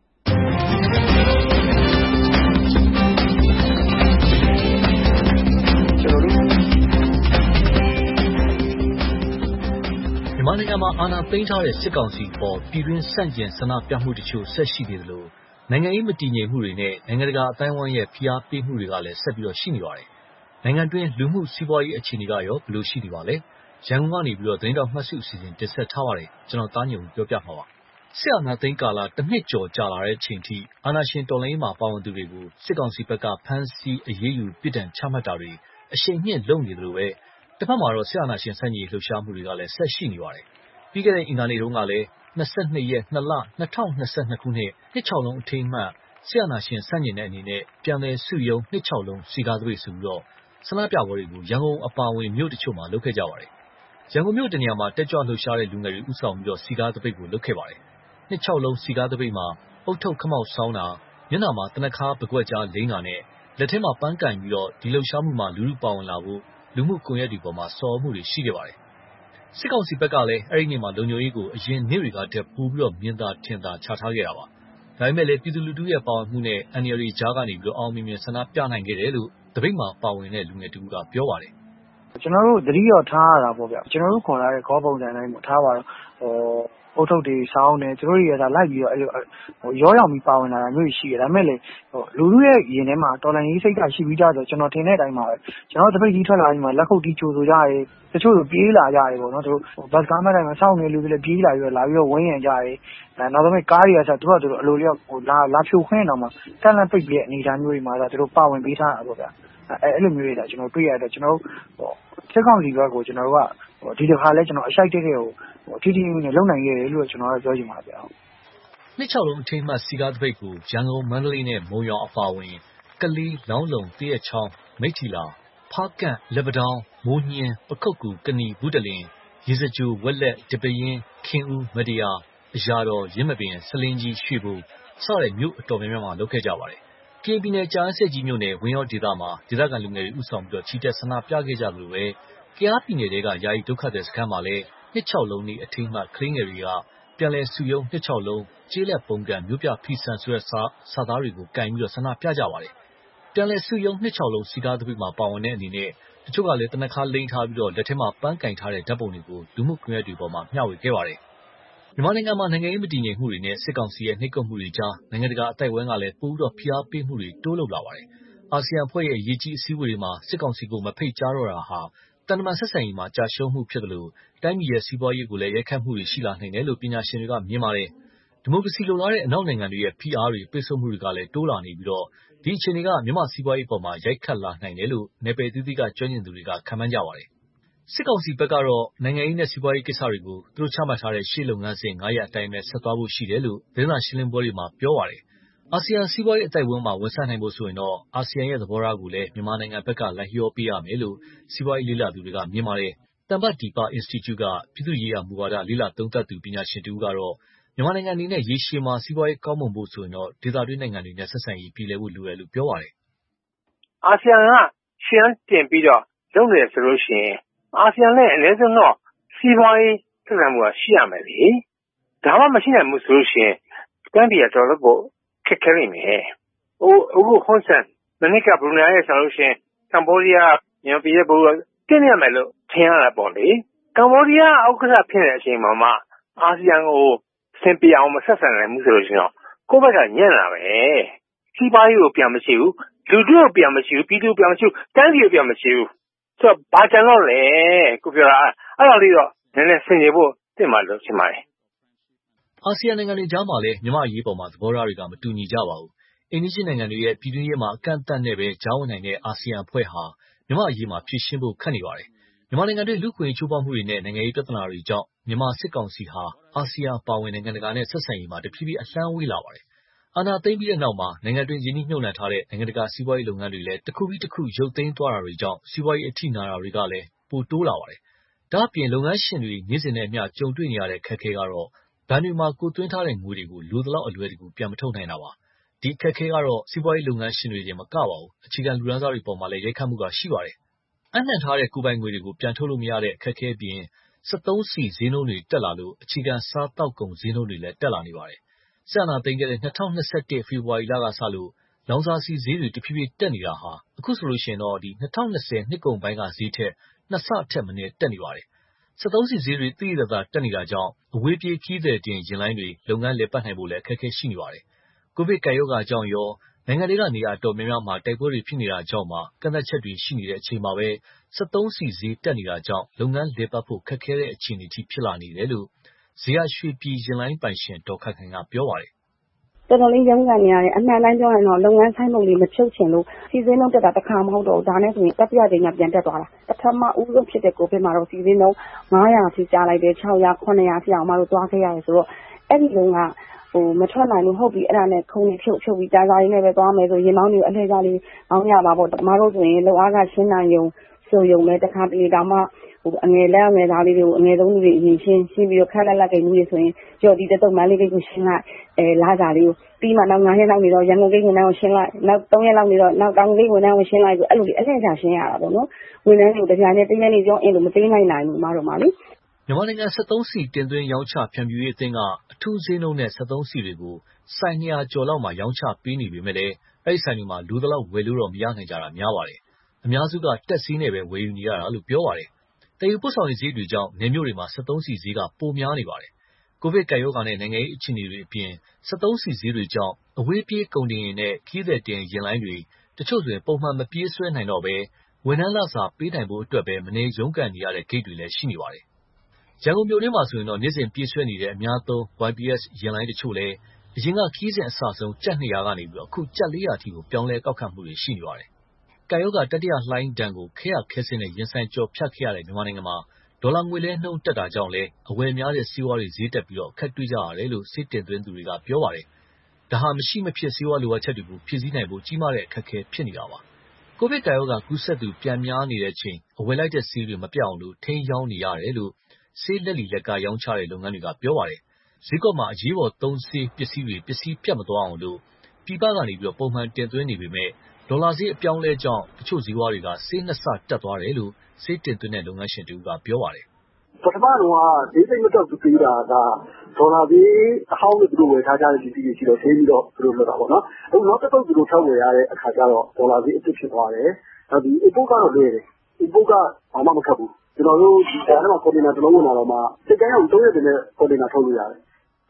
မြန်မာနိုင်ငံမှာအာဏာသိမ်းထားတဲ့စစ်ကောင်စီအပေါ်ပြည်တွင်းဆန့်ကျင်ဆန္ဒပြမှုတချို့ဆက်ရှိနေသလိုနိုင်ငံရေးမတည်ငြိမ်မှုတွေနဲ့နိုင်ငံတကာအသိုင်းအဝိုင်းရဲ့ဖိအားပေးမှုတွေကလည်းဆက်ရှိနေပါတယ်။နိုင်ငံတွင်းလူမှုစီးပွားရေးအခြေအနေကရောဘယ်လိုရှိနေပါလဲ။ရန်ကုန်ကနေသတင်းတော်မှတ်စုအစီအစဉ်တင်ဆက်ထားပါတယ်။ကျွန်တော်သားညွန့်ဦးပြောပြမှာပါ။စစ်အာဏာသိမ်းကာလတစ်နှစ်ကျော်ကြာလာတဲ့အချိန်ထိအာဏာရှင်တော်လှန်ရေးမှာပါဝင်သူတွေကိုစစ်ကောင်စီဘက်ကဖမ်းဆီးအရေးယူပြစ်ဒဏ်ချမှတ်တာတွေအရှိန်မြင့်လုပ်နေသလိုပဲတစ်ဖက်မှာတော့စစ်အာဏာရှင်ဆန့်ကျင်ရေးလှုပ်ရှားမှုတွေကလည်းဆက်ရှိနေပါတယ်။ပြီးခဲ့တဲ့အင်္ဂါနေ့တုန်းကလည်း22ရက်2လ2022ခုနှစ်နှစ်6လုံးအထိမ်းအမှတ်ဆရာနာရှင်ဆန့်ကျင်တဲ့အနေနဲ့ပြန်လည်စုယုံနှစ်6လုံးစီကားသပိတ်ဆိုပြီးတော့ဆန္ဒပြပွဲတွေကိုရန်ကုန်အပါအဝင်မြို့တချို့မှာလုပ်ခဲ့ကြပါတယ်။ရန်ကုန်မြို့တနေရာမှာတက်ကြွလှုပ်ရှားတဲ့လူငယ်တွေဥဆောင်ပြီးတော့စီကားသပိတ်ကိုလုပ်ခဲ့ပါတယ်။နှစ်6လုံးစီကားသပိတ်မှာအုတ်ထုတ်ခမောက်ဆောင်းတာမျက်နှာမှာတနခါပကွက်ကြားလိမ့်တာနဲ့လက်ထဲမှာပန်းကင်ပြီးတော့ဒီလှုပ်ရှားမှုမှာလူလူပါဝင်လာဖို့လူမှုကွန်ရက်တွေပေါ်မှာစော်မှုတွေရှိခဲ့ပါတယ်။စစ်ကောင်စီဘက်ကလည်းအဲ့ဒီနေ့မှာလုံခြုံရေးကိုအရင်နေ့တွေကတည်းပိုပြီးတော့မြင်သာထင်သာချထားခဲ့တာပါ။ဒါပေမဲ့လည်းပြည်သူလူထုရဲ့ပါဝင်မှုနဲ့အန်ရီရီကြားကနေပြီးတော့အောင်မြင်မြင်ဆန္ဒပြနိုင်ခဲ့တယ်လို့တပိတ်မှာပါဝင်တဲ့လူငယ်တူကပြောပါတယ်။ကျွန်တော်တို့သတိရောထားရတာပေါ့ဗျ။ကျွန်တော်တို့ခေါ်လာတဲ့ခေါ်ပုံစံတိုင်းပေါ့ထားပါတော့အုတ်ထုတ်တွေစောင်းတယ်သူတို့တွေကလိုက်ပြီးတော့အဲ့လိုရောရောင်ပြီးပါဝင်လာတာမျိုးရှိတယ်ဒါပေမဲ့လေလူလူရဲ့ရင်ထဲမှာတော်လန်ရေးစိတ်ကရှိပြီးကြဆိုကျွန်တော်ထင်တဲ့အတိုင်းပါပဲကျွန်တော်တပိတ်ကြီးထွက်လာပြီးမှလက်ခုပ်တီးချိုဆိုကြတယ်တချို့ဆိုပြေးလာကြတယ်ပေါ့နော်သူဘတ်ကားမတိုင်းမှာစောင့်နေလူတွေလည်းပြေးလာပြီးတော့လာပြီးတော့ဝန်းရံကြတယ်နောက်ဆုံးကားတွေကဆိုသူကသူတို့အလိုလျောက်လာဖြိုခွင်းတော့မှကန့်လန့်ပိတ်ပြီးတဲ့အနေအထားမျိုးတွေမှာသူတို့ပါဝင်ပေးထားတာပေါ့ဗျာအဲ့လိုမျိုးတွေကျွန်တော်တွေ့ရတော့ကျွန်တော်စစ်ကောင်စီဘက်ကိုကျွန်တော်တို့ကဒီတစ်ခါလဲကျွန်တော်အရှိုက်တဲ့ကိုထိထိနဲ့လုံနိုင်ခဲ့တယ်လို့ကျွန်တော်ကပြောချင်ပါဗျာ။နှစ်6လုံးအထိမ်းအမှတ်စီကားသပိတ်ကိုရန်ကုန်မန္တလေးနဲ့မုံရွာအပါအဝင်ကလေးလောင်းလုံတရက်ချောင်းမိထီလာဖားကန့်လက်ပတောင်းမိုးညင်းပခုတ်ကူကနီဘူးတလင်ရေစကြိုဝက်လက်ဒီပရင်ခင်ဦးမတရားအရာတော်ရင်းမပင်ဆလင်းကြီးရွှေဘိုစတဲ့မြို့အတော်များများမှာလုပ်ခဲ့ကြပါတယ်။ကရင်ပြည်နယ်ကြာအင်းဆိပ်ကြီးမြို့နယ်ဝင်းရောဒေသမှာဒေသခံလူငယ်တွေဥဆောင်ပြီးတော့ချီတက်ဆန္ဒပြခဲ့ကြသလိုပဲကယားပြည်နယ်ကယာယီဒုက္ခသည်စခန်းမှာလည်းနှစ်6လုံးနေ့အထိမ်းအမှတ်ကလေးငယ်တွေကပြန်လည်စုယုံနှစ်6လုံးကျေးလက်ပုံကံမြို့ပြဖီဆန်ဆိုတဲ့စာသားတွေကိုကင်ပြီးတော့ဆန္ဒပြကြပါတယ်။ပြန်လည်စုယုံနှစ်6လုံးစီကားသပိတ်မှာပါဝင်တဲ့အနေနဲ့တချို့ကလည်းတနခါလိန်ထားပြီးတော့လက်ထဲမှာပန်းကင်ထားတဲ့ဓာတ်ပုံတွေကိုလူမှုကွန်ရက်တွေပေါ်မှာမျှဝေခဲ့ပါတယ်။မြန်မာနိုင်ငံမှာနိုင်ငံရေးမတည်ငြိမ်မှုတွေနဲ့စစ်ကောင်စီရဲ့နှိပ်ကွပ်မှုတွေကြားနိုင်ငံတကာအသိုက်အဝန်းကလည်းပိုပြီးတော့ဖိအားပေးမှုတွေတိုးလုပ်လာပါတယ်။အာဆီယံအဖွဲ့ရဲ့အရေးကြီးအစည်းအဝေးတွေမှာစစ်ကောင်စီကိုမဖိတ်ကြားတော့တာဟာတန်တမာဆက်ဆံရေးမှာကြာရှုံးမှုဖြစ်တယ်လို့တိုင်းပြည်ရဲ့စီးပွားရေးကိုလည်းရိုက်ခတ်မှုတွေရှိလာနိုင်တယ်လို့ပညာရှင်တွေကမြင်ပါတယ်။ဒီမိုကရေစီလိုလားတဲ့အနောက်နိုင်ငံတွေရဲ့ဖိအားတွေပိတ်ဆို့မှုတွေကလည်းတိုးလာနေပြီးတော့ဒီအခြေအနေကမြန်မာစီးပွားရေးပေါ်မှာရိုက်ခတ်လာနိုင်တယ်လို့နယ်ပယ်သီးသီးကကျွမ်းကျင်သူတွေကခန့်မှန်းကြပါတယ်။စစ်ကောင်စီဘက်ကတော့နိုင်ငံရေးနဲ့စီးပွားရေးကိစ္စတွေကိုသူတို့ချမှတ်ထားတဲ့ရှေ့လုပ်ငန်းစဉ်9ရပ်အတိုင်းပဲဆက်သွားဖို့ရှိတယ်လို့သတင်းစာရှင်းလင်းပွဲတွေမှာပြောပါတယ်။အာဆီယံစီးပွားရေးအသိုက်အဝန်းမှာဝန်ဆန့်နိုင်ဖို့ဆိုရင်တော့အာဆီယံရဲ့သဘောထားကိုလည်းမြန်မာနိုင်ငံဘက်ကလိုက်လျောပေးရမယ်လို့စီးပွားရေးလေ့လာသူတွေကမြင်ပါတယ်။တမ္ပဒီပါအင်စတီကျုကပြည်သူ့ရေးရာမူဝါဒလေ့လာသုံးသပ်သူပညာရှင်တူကတော့မြန်မာနိုင်ငံအနေနဲ့ရေရှည်မှာစီးပွားရေးကောင်းမွန်ဖို့ဆိုရင်တော့ဒေသတွင်းနိုင်ငံတွေနဲ့ဆက်ဆံရေးပြည်လည်ဖို့လိုတယ်လို့ပြောပါတယ်။အာဆီယံကရှင်းတင်ပြီးတော့လုပ်နေဆိုလို့ရှိရင်အာဆီယံနဲ့အနည်းဆုံးတော့စီးပွားရေးဆက်ဆံမှုကရှိရမယ်လေ။ဒါမှမရှိနိုင်ဘူးဆိုလို့ရှိရင်တန်းပြည်ကတော်တော်ခက်ခဲနေမယ်။အခုဟွန်ဆန်မနစ်ကဘရူနိုင်းရဲ့ဆိုလို့ရှိရင်ကမ္ဘောဒီးယားမြန်မာပြည်ရဲ့ဘိုးတင်းရမယ်လို့ထင်ရတာပေါ့လေ။ကမ္ဘောဒီးယားဥက္ကဋ္ဌဖြစ်တဲ့အချိန်မှာမှအာဆီယံကိုဆင်ပြေအောင်မဆက်ဆံနိုင်ဘူးဆိုလို့ရှိရင်ကိုယ့်ဘက်ကညံ့လာပဲစီးပွားရေးကိုပြန်မရှိဘူးလူတို့ကိုပြန်မရှိဘူးပြည်သူကိုပြန်မရှိဘူးတိုင်းပြည်ကိုပြန်မရှိဘူးဆိုတော့ဘာကြံတော့လဲကိုပြောတာအဲ့ဒါလေးတော့နည်းနည်းဆင်ခြင်ဖို့တင်ပါလို့ရှင်းပါတယ်အာဆီယံနိုင်ငံတွေကြားမှာလည်းမြန်မာ့အရေးပေါ်မှာသဘောထားတွေကမတူညီကြပါဘူး။အိမ်နီးချင်းနိုင်ငံတွေရဲ့ပြည်တွင်းရေးမှာအကန့်အသတ်နဲ့ပဲကြားဝင်နိုင်တဲ့အာဆီယံအဖွဲ့ဟာမြန်မာ့အရေးမှာဖြေရှင်းဖို့ခက်နေပါတယ်။မြန်မာနိုင်ငံတွင်းလူ့အခွင့်အရေးချိုးဖောက်မှုတွေနဲ့နိုင်ငံရေးပြဿနာတွေကြောင့်မြန်မာစစ်ကောင်စီဟာအာဆီယံပါဝင်နိုင်ငံတကာနဲ့ဆက်ဆံရေးမှာတဖြည်းဖြည်းအလှမ်းဝေးလာပါတယ်။အာဏာသိမ်းပြီးတဲ့နောက်မှာနိုင်ငံတွင်းရင်းနှီးမြှုပ်နှံထားတဲ့နိုင်ငံတကာစီးပွားရေးလုပ်ငန်းတွေလည်းတစ်ခုပြီးတစ်ခုရုပ်သိမ်းသွားတာတွေကြောင့်စီးပွားရေးအထိနာတာတွေကလည်းပိုတိုးလာပါတယ်။ဒါ့အပြင်လုပ်ငန်းရှင်တွေနေ့စဉ်နဲ့အမျှကြုံတွေ့နေရတဲ့အခက်အခဲကတော့ဘဏ်တွေမှာကိုသွင်းထားတဲ့ငွေတွေကိုလိုသလောက်အလွယ်တကူပြန်မထုတ်နိုင်တာပါ။ဒီအခက်အခဲကတော့စီးပွားရေးလုပ်ငန်းရှင်တွေတင်မကပါဘူး။အခြေခံလူတန်းစားတွေပေါ်မှာလည်းရိုက်ခတ်မှုကရှိပါတယ်။အပ်နှံထားတဲ့ကိုယ်ပိုင်ငွေတွေကိုပြန်ထုတ်လို့မရတဲ့အခက်အခဲအပြင်73စီဈေးနှုန်းတွေတက်လာလို့အခြေခံစားတောက်ကုန်ဈေးနှုန်းတွေလည်းတက်လာနေပါတယ်။ဆက်အာဏာသိမ်းခဲ့တဲ့2021ဖေဖော်ဝါရီလကစလို့လောင်စာဆီဈေးတွေတဖြည်းဖြည်းတက်နေတာဟာအခုဆိုလို့ရှိရင်တော့2020နှစ်ကုန်ပိုင်းကဈေးထက်2ဆထက်မနည်းတက်နေပါတယ်။73စီဈေးတွေသိသိသာသာတက်နေတာကြောင့်အဝေးပြေးခီးသည်တင်ယာဉ်လိုင်းတွေလုပ်ငန်းလည်ပတ်နိုင်ဖို့လည်းအခက်အခဲရှိနေပါတယ်။ကိုဗစ်ကပ်ရောဂါကြောင့်ရောနိုင်ငံတွေကနေရာအတော်များများမှာတိုက်ပွဲတွေဖြစ်နေတာကြောင့်မှကန့်သတ်ချက်တွေရှိနေတဲ့အချိန်မှာပဲ73စီဈေးတက်နေတာကြောင့်လုပ်ငန်းလည်ပတ်ဖို့ခက်ခဲတဲ့အခြေအနေထိဖြစ်လာနေတယ်လို့ဇေယျရွှေပြည်ယာဉ်လိုင်းပိုင်ရှင်ဒေါ်ခိုင်ခိုင်ကပြောပါတယ်တော်တော်လေးရုန်းကန်နေရတယ်အမှန်တိုင်းပြောရင်တော့လုပ်ငန်းဆိုင်ပုံတွေမဖြုတ်ချင်လို့စီစဉ်လုံးတက်တာတစ်ခါမဟုတ်တော့ဒါနဲ့ဆိုရင်တတိယကြိမ်ကပြန်တက်သွားတာပထမဦးဆုံးဖြစ်တဲ့ကိုဗစ်မှာတော့စီစဉ်လုံး900ထိကြားလိုက်တယ်600 900ထိအောင်မတို့သွားခဲ့ရတယ်ဆိုတော့အဲ့ဒီလုံးကမထွက်နိုင်လို့ဟုတ်ပြီအဲ့ဒါနဲ့ခုံနေဖြုတ်ပြီးတာစာရင်းနဲ့ပဲသွားမယ်ဆိုရင်မောင်းတွေအလှည့်ကြလေးမောင်းရပါပေါ့မတို့ဆိုရင်လောက်အားကရှင်းနိုင်ရုံဆိုရုံနဲ့တစ်ခါတလေတောင်မှအငယ်လက်အငယ်သားလေးတွေကိုအငယ်ဆုံးလူတွေအရင်ရှင်းပြီးတော့ခက်လက်လက်ကိန်းလူတွေဆိုရင်ကြော်ဒီတက်တော့မန်းလေးကိန်းကိုရှင်းလိုက်လာကြလေးကိုပြီးမှနောက်9ရက်လောက်နေတော့ရန်ကုန်ကိန်းဝန်ထမ်းကိုရှင်းလိုက်နောက်3ရက်လောက်နေတော့နောက်တောင်ကိန်းဝန်ထမ်းကိုရှင်းလိုက်ဆိုအဲ့လိုလေးအလှည့်ချရှင်းရတာပေါ့နော်ဝန်ထမ်းတွေကိုတရားနဲ့တင်းနေကြောင်းအင်းလို့မပေးနိုင်ဘူးမတို့မှလေမြန်မာနိုင်ငံ73စီတင်သွင်းရောင်းချဖြန့်ဖြူးရေးအသင်းကအထူးဈေးနှုန်းနဲ့73စီတွေကိုစိုင်200ကျော်လောက်မှာရောင်းချပေးနေပေမဲ့လည်းအဲ့ဒီဆိုင်တွေမှာလူသလောက်ဝယ်လို့တော့မရနိုင်ကြတာများပါတယ်အများစုကတက်ဈေးနဲ့ပဲဝယ်ယူနေရတာလို့ပြောပါတယ်တည်ယူပို့ဆောင်ရေးဈေးတွေကြောင့်နေမြို့တွေမှာ73စီဈေးကပိုများနေပါတယ်ကိုဗစ်ကပ်ရောဂါနဲ့နိုင်ငံရေးအခြေအနေတွေအပြင်73စီဈေးတွေကြောင့်အဝေးပြေးကုန်တင်နဲ့ခီးသည်တင်ယာဉ်လိုင်းတွေတချို့ဆိုရင်ပုံမှန်မပြေးဆွဲနိုင်တော့ပဲဝန်ထမ်းလစာပေးနိုင်ဖို့အတွက်ပဲမနေရုန်းကန်နေရတဲ့ဂိတ်တွေလည်းရှိနေပါတယ်ရန်ကုန်မြို့ထဲမှာဆိုရင်တော့နေ့စဉ်ပြေးဆွဲနေတဲ့အများသုံး YBS ယာဉ်လိုင်းတချို့လည်းအရင်ကခီးစဉ်အစဆုံးကျပ်200ကနေပြီးအခုကျပ်400အထိကိုပြောင်းလဲကောက်ခံမှုတွေရှိနေပါတယ်ကပ်ရောဂါတတိယလှိုင်းဒဏ်ကိုခဲရခဲစင်းနဲ့ရင်ဆိုင်ကျော်ဖြတ်ခဲ့ရတဲ့မြန်မာနိုင်ငံမှာဒေါ်လာငွေလဲနှုန်းတက်တာကြောင့်လည်းအဝယ်များတဲ့စီးပွားတွေဈေးတက်ပြီးအခက်တွေ့ကြရတယ်လို့စစ်တင်သွင်းသူတွေကပြောပါတယ်။ဒါဟာမရှိမဖြစ်စီးပွားလိုအပ်ချက်တွေကိုဖြည့်ဆည်းနိုင်ဖို့ကြီးမားတဲ့အခက်အခဲဖြစ်နေတာပါ။ကိုဗစ်ကပ်ရောဂါကူးစက်သူပြန်များနေတဲ့အချိန်အဝယ်လိုက်တဲ့စီးတွေမပြောင်းလို့ထိန်းရောင်းနေရတယ်လို့ဆေးလက်လီလက်ကရောင်းချတဲ့လုပ်ငန်းတွေကပြောပါတယ်။ဈေးကွက်မှာအရေးပေါ်သုံးဆေးပစ္စည်းတွေပစ္စည်းပြတ်မသွားအောင်လို့ပြည်ပကနေပြီးပုံမှန်တင်သွင်းနေပေမဲ့ဒေါ်လာဈေးအပြောင်းလဲကြောင့်တချို့ဈေးဝါးတွေကဆေး2ဆတက်သွားတယ်လို့ဆေးတင်သွင်းတဲ့လုပ်ငန်းရှင်တူကပြောပါတယ်ပထမတော့ဈေးသိမ့်မတက်ဘူးပြီးတာကဒေါ်လာဈေးအဟောင်းနဲ့သူတို့ဝယ်ထားကြတဲ့ပစ္စည်းတွေရှိတော့ဈေးပြီးတော့သူတို့လုပ်တာပေါ့နော်အခုနောက်တစ်ပုတ်သူတို့ထပ်ဝယ်ရတဲ့အခါကျတော့ဒေါ်လာဈေးအစ်ဖြစ်သွားတယ်နောက်ဒီ import ကတော့လွယ်တယ် import ကဘာမှမခက်ဘူးကျွန်တော်တို့ဒီကြားထဲမှာ container တစ်လုံးဝင်လာတော့မှစိတ်တိုင်းအောင်3ရက်တည်းနဲ့ container ထုတ်လို့ရတယ်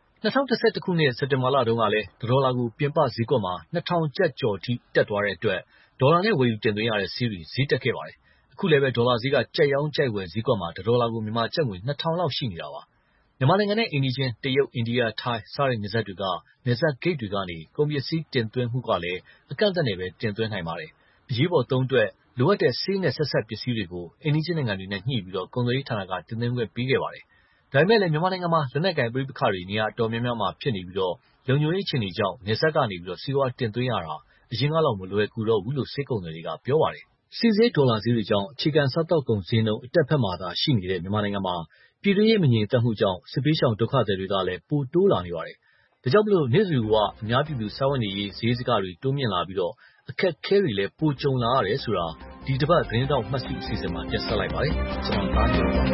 2021ခုနှစ်စက်တင်ဘာလတုန်းကလည်းဒေါ်လာကိုပြင်ပဈေးကွက်မှာ2000ကျပ်ကျော်ထိတက်သွားတဲ့အတွက်ဒေါ်လာနဲ့ဝယ်ယူတင်သွင်းရတဲ့ဆေးတွေဈေးတက်ခဲ့ပါတယ်။အခုလည်းပဲဒေါ်လာဈေးကကြက်ရောင်းကြိုက်ဝယ်ဈေးကွက်မှာဒေါ်လာကိုမြန်မာကျပ်ငွေ2000လောက်ရှိနေတာပါ။မြန်မာနိုင်ငံနဲ့အိမ်နီးချင်းတရုတ်၊အိန္ဒိယ၊ထိုင်းစတဲ့နယ်စပ်တွေကနယ်စပ်ဂိတ်တွေကနေကုန်ပစ္စည်းတင်သွင်းမှုကလည်းအကန့်အသတ်နဲ့ပဲတင်သွင်းနိုင်ပါတယ်။အရေးပေါ်သုံးအတွက်လိုအပ်တဲ့ဆေးနဲ့ဆက်စပ်ပစ္စည်းတွေကိုအိမ်နီးချင်းနိုင်ငံတွေနဲ့ညှိပြီးကုန်သွယ်ရေးဌာနကတင်သွင်းခွင့်ပေးခဲ့ပါတယ်။ဒါပေမဲ့လည်းမြန်မာနိုင်ငံမှာလက်နက်ကိုင်ပဋိပက္ခတွေနေရာအတော်များများမှာဖြစ်နေပြီးလုံခြုံရေးအခြေအနေကြောင့်နယ်စပ်ကနေစီးပွားတင်သွင်းရတာအရင်ကလောက်မလွယ်ကူတော့ဘူးလို့ဆေးကုန်သည်တွေကပြောပါတယ်။ဆီဈေးဒေါ်လာဈေးတွေကြောင့်အခြေခံစားတောက်ကုန်ဈေးနှုန်းအတက်ဘက်မှာသာရှိနေတဲ့မြန်မာနိုင်ငံမှာပြည်တွင်းရေးမငြိမ်သက်မှုကြောင့်စစ်ပေးရှောင်ဒုက္ခသည်တွေကလည်းပိုတိုးလာနေပါတယ်။ဒါကြောင့်နေ့စဉ်ကအများပြည်သူစားဝတ်နေရေးဈေးစကားတွေတိုးမြင့်လာပြီးအခက်အခဲတွေလည်းပိုကြုံလာရတယ်ဆိုတာဒီတစ်ပတ်သတင်းတောက်မှတ်စုအစီအစဉ်မှာတင်ဆက်လိုက်ပါတယ်။ကျွန်တော်သားညွန့်ပါ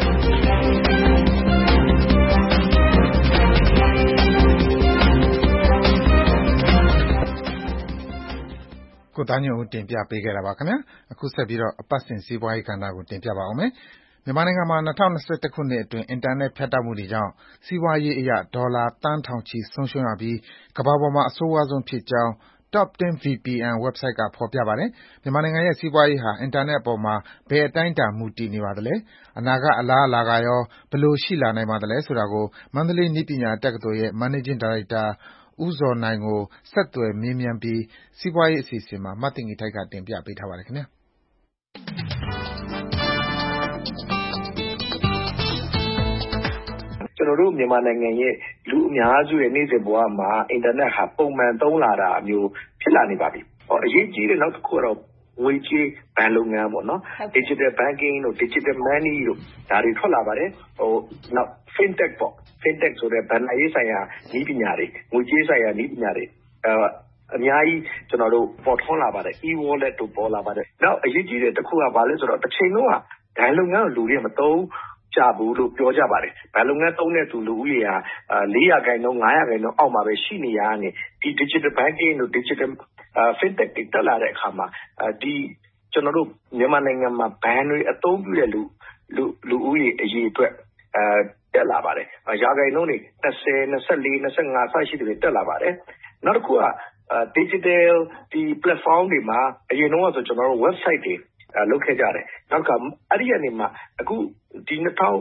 ကိုသားညွန့်ဦးတင်ပြပေးခဲ့တာပါခင်ဗျာအခုဆက်ပြီးတော့အပတ်စဉ်စီးပွားရေးကဏ္ဍကိုတင်ပြပါအောင်မယ်မြန်မာနိုင်ငံမှာ ၂၀၂၁ ခုနှစ်အတွင်း အင်တာနက်ဖြတ်တောက်မှုတွေကြောင့် စီးပွားရေးအရ ဒေါ်လာသန်းထောင်ချီဆုံးရှုံးရပြီး ကမ္ဘာပေါ်မှာ အဆိုးရွားဆုံးဖြစ်ကြောင်း Top10 VPN ဝက်ဘ်ဆိုက်ကဖော်ပြပါတယ်။ မြန်မာနိုင်ငံရဲ့စီးပွားရေးဟာ အင်တာနက်အပေါ်မှာ ဘယ်အတိုင်းအတာ မူတည်နေပါသလဲ။ အနာဂတ်အလားအလာကရော ဘယ်လိုရှိလာနိုင်ပါသလဲဆိုတာကို မန္တလေးနည်းပညာတက္ကသိုလ်ရဲ့ Managing Director ဦးဇော်နိုင်ကို ဆက်သွယ်မေးမြန်းပြီး စီးပွားရေးအစီအစဉ်မှာ မသိင်္ဂ ီထိုက် တင်ပြပေးထားပါတယ်။ကျနော်တို့မြန်မာနိုင်ငံရဲ့လူအများစုရဲ့နေ့စဉ်ဘဝမှာအင်တာနက်ဟာပုံမှန်သုံးလာတာမျိုးဖြစ်လာနေပါပြီ။အရေးကြီးတဲ့နောက်တစ်ခုကတော့ငွေကြေးဘဏ်လုပ်ငန်းပေါ့နော် Digital Banking တို့ Digital Money တို့ဒါတွေထွက်လာပါတယ်။နောက် Fintech ပေါ့ Fintech ဆိုတဲ့ဘဏ္ဍာရေးဆိုင်ရာနည်းပညာတွေငွေကြေးဆိုင်ရာနည်းပညာတွေအများကြီးကျနော်တို့ပေါ်ထွန်းလာပါတယ် e-wallet တို့ပေါ်လာပါတယ်။နောက်အရေးကြီးတဲ့တစ်ခုကဘာလဲဆိုတော့တစ်ချိန်လုံးကဘဏ်လုပ်ငန်းကိုလူတွေမသုံးကြဘူးလို့ပြောကြပါတယ်။ဘဏ်လုပ်ငန်းသုံးတဲ့သူလူဦးရေဟာ4% 5% အောက်မှာပဲရှိနေရတဲ့ဒီ Digital Banking တို့ Digital Fintech တွေတက်လာတဲ့အခါမှာဒီကျွန်တော်တို့မြန်မာနိုင်ငံမှာဘဏ်တွေအသုံးပြုတဲ့လူဦးရေအရေအတွက်တက်လာပါတယ်။ရာခိုင်နှုန်းတွေ20 24 25ဆရှိတယ်တက်လာပါတယ်။နောက်တစ်ခုကdigital ဒီ platform တွေမှာအရင်တော့ဆိုကျွန်တော်တို့ website တွေလုပ်ခဲ့ကြတယ်။နောက်ကအဲ့ဒီကနေမှအခုဒီ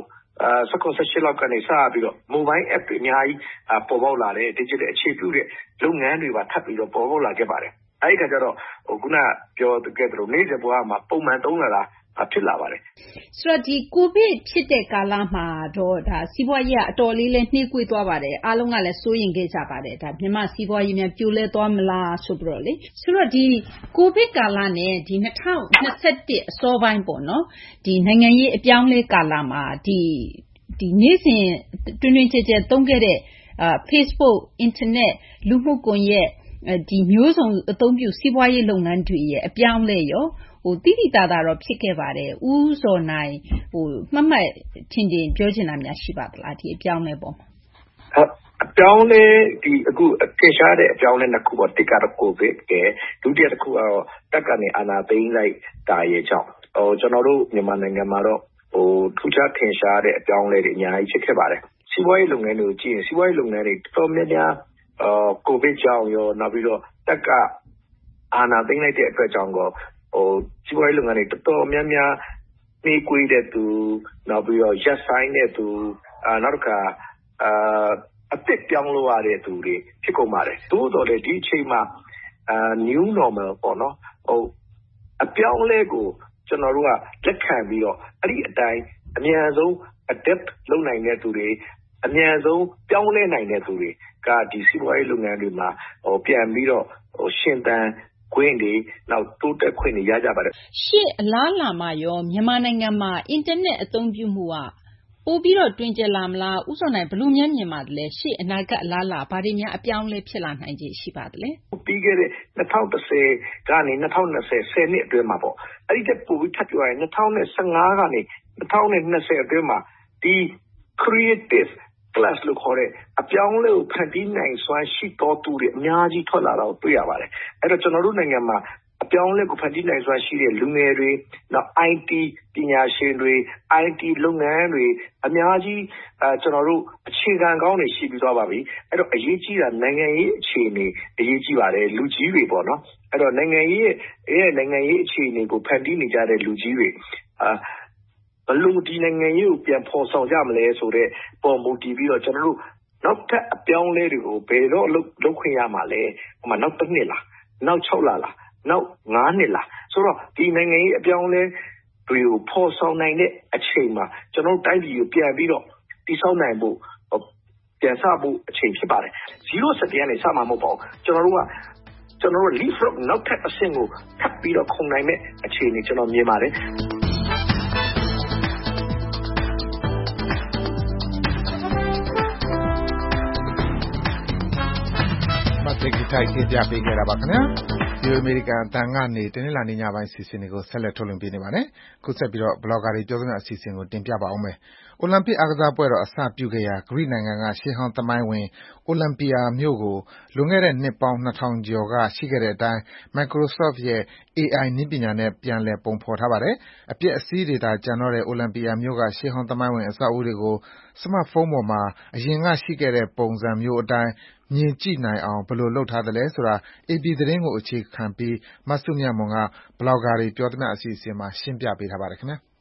2018လောက်ကနေစပြီးတော့ mobile app တွေအများကြီးပေါ်ပေါက်လာတယ် digital အခြေပြုတဲ့လုပ်ငန်းတွေပါထပ်ပြီးတော့ပေါ်ပေါက်လာခဲ့ပါတယ်။အဲ့ဒီခါကျတော့ခုနပြောခဲ့သလိုနေ့စဉ်ဘဝမှာပုံမှန်သုံးလာတာဖြစ်လာပါတယ်။ဆိုတော့ဒီကိုဗစ်ဖြစ်တဲ့ကာလမှာတော့ဒါစီးပွားရေးကအတော်လေးလဲနှေးကွေးသွားပါတယ်အားလုံးကလည်းစိုးရိမ်ခဲ့ကြပါတယ်ဒါမြန်မာစီးပွားရေးများပြိုလဲသွားမလားဆိုပြီးတော့လေဆိုတော့ဒီကိုဗစ်ကာလနဲ့ဒီ2021အစောပိုင်းပေါ့နော်ဒီနိုင်ငံရေးအပြောင်းလဲကာလမှာဒီနေ့စဉ်တွင်တွင်ကျယ်ကျယ်သုံးခဲ့တဲ့Facebook internet လူမှုကွန်ရက်ဒီမျိုးစုံအသုံးပြုစီးပွားရေးလုပ်ငန်းတွေရဲ့အပြောင်းလဲရောတိတိတသာတော့ဖြစ်ခဲ့ပါတယ်ဦးဇော်နိုင်မှတ်မှတ်ထင်ပြောချင်တာများရှိပါသလားဒီအပြောင်းလဲပေါ့မှာအပြောင်းလဲဒီအခုထင်ရှားတဲ့အပြောင်းလဲနှစ်ခုပေါ့တစ်ကတော့ကိုဗစ်ကဒုတိယတစ်ခုကတော့တက်ကနေအာဏာသိမ်းလိုက်တာရဲ့ကြောင့်ကျွန်တော်တို့မြန်မာနိုင်ငံမှာတော့ထူးခြားထင်ရှားတဲ့အပြောင်းလဲတွေအများကြီးဖြစ်ခဲ့ပါတယ်စီးပွားရေးလုပ်ငန်းတွေကိုကြည့်ရင်စီးပွားရေးလုပ်ငန်းတွေတော်တော်များများကိုဗစ်ကြောင့်ရောနောက်ပြီးတော့တက်ကအာဏာသိမ်းလိုက်တဲ့အတွက်ကြောင့်ကောစီးပွားရေးလုပ်ငန်းတွေတော်တော်များများနှေးကွေးတဲ့သူနောက်ပြီးတော့ရက်ဆိုင်တဲ့သူနောက်တစ်ခါအသစ်ပြောင်းလို့ရတဲ့သူတွေဖြစ်ကုန်ပါတယ်သို့တော်လည်းဒီအချိန်မှာ new normal ပေါ့နော်အပြောင်းလဲကိုကျွန်တော်တို့ကလက်ခံပြီးတော့အဲ့ဒီအတိုင်းအမြန်ဆုံး adapt လုပ်နိုင်တဲ့သူတွေအမြန်ဆုံးပြောင်းလဲနိုင်တဲ့သူတွေကဒီစီးပွားရေးလုပ်ငန်းတွေမှာပြန်ပြီးတော့ရှင်သန်ခွင့်တွေနောက်တိုးတက်ခွင့်တွေရကြပါတယ်ရှေ့အလားလာမှာရောမြန်မာနိုင်ငံမှာအင်တာနက်အသုံးပြုမှုကပို့ပြီးတော့တွင်ကျယ်လာမလားဥဆောင်နိုင်ဘလို့များမြင်ပါသလဲရှေ့အနာဂတ်အလားလာဘာတွေများအပြောင်းလဲဖြစ်လာနိုင်ခြေရှိပါသလဲပြီးခဲ့တဲ့2010ကနေ2020 10နှစ်အတွင်းမှာပေါ့အဲ့ဒီတက်ပို့ပြီးထပ်ပြောရင်2015ကနေ2020အတွင်းမှာဒီ creative class လို့ခေါ်တဲ့အပြောင်းလဲကိုဖန်တီးနိုင်စွမ်းရှိတော်သူတွေအများကြီးထွက်လာတာကိုတွေ့ရပါတယ်အဲ့တော့ကျွန်တော်တို့နိုင်ငံမှာအပြောင်းလဲကိုဖန်တီးနိုင်စွမ်းရှိတဲ့လူငယ်တွေနောက် IT ပညာရှင်တွေ IT လုပ်ငန်းတွေအများကြီးကျွန်တော်တို့အခြေခံကောင်းတွေရှိပြီးသွားပါပြီအဲ့တော့အရေးကြီးတာနိုင်ငံရေးအခြေအနေအရေးကြီးပါတယ်လူကြီးတွေပေါ့နော်အဲ့တော့နိုင်ငံရေးအခြေအနေကိုဖန်တီးနေကြတဲ့လူကြီးတွေဘလို့ဒီနိုင်ငံရေးကိုပြန်ဖော်ဆောင်ကြမလဲဆိုတဲ့ပုံမူတည်ပြီးတော့ကျွန်တော်တို့နောက်ထပ်အပြောင်းလဲတွေကိုဘယ်တော့လုပ်ခွင့်ရမှာလဲဟိုမှာနောက်တစ်နှစ်လားနောက်6လလားနောက်9နှစ်လားဆိုတော့ဒီနိုင်ငံရေးအပြောင်းလဲတွေကိုဖော်ဆောင်နိုင်တဲ့အချိန်မှာကျွန်တော်တို့တိုင်းပြည်ကိုပြန်ပြီးတော့တည်ဆောက်နိုင်ဖို့ပြန်စဖို့အချိန်ဖြစ်ပါတယ်0စတင်ကနေစမှာမဟုတ်ပါဘူးကျွန်တော်တို့ leapfrog နောက်ထပ်အဆင့်ကိုထပ်ပြီးတော့ခုံနိုင်မဲ့အခြေအနေကျွန်တော်မြင်ပါတယ်သိက္ခာထိုက်တင်ပြပေးခဲ့တာပါခင်ဗျာဒီအမေရိကန်အတန်ကနေတနင်္လာနေ့ညပိုင်းစီစဉ်တွေကိုဆက်လက်ထုတ်လွှင့်ပေးနေပါတယ်ခုဆက်ပြီးတော့ဘလော့ဂါတွေပြောစမြအစီအစဉ်ကိုတင်ပြပါအောင်မယ်အိုလံပစ်အားကစားပွဲတော်အစပြုခဲ့ရာဂရိနိုင်ငံကရှေးဟောင်းသမိုင်းဝင်အိ Olympia မြို့ကိုလွန်ခဲ့တဲ့နှစ်ပေါင်း 2000 ကျော်ကရှိခဲ့တဲ့အတိုင်း Microsoft ရဲ့ AI နည်းပညာနဲ့ပြန်လည်ပုံဖော်ထားပါတယ်။ အပျက်အစီးတွေသာကျန်တော့တဲ့ Olympia မြို့ကရှေးဟောင်းသမိုင်းဝင်အဆောက်အဦးတွေကို စမတ်ဖုန်းပေါ်မှာအရင်ကရှိခဲ့တဲ့ပုံစံမျိုးအတိုင်းမြင်ကြည့်နိုင်အောင် ဘယ်လိုလုပ်ထားသလဲဆိုတာ AP သတင်းကိုအခြေခံပြီးမစုမြတ်မွန်က ဘလော့ဂါတွေပြောသမျှအစီအစဉ်မှာရှင်းပြပေးထားပါတယ်ခင်ဗျာ။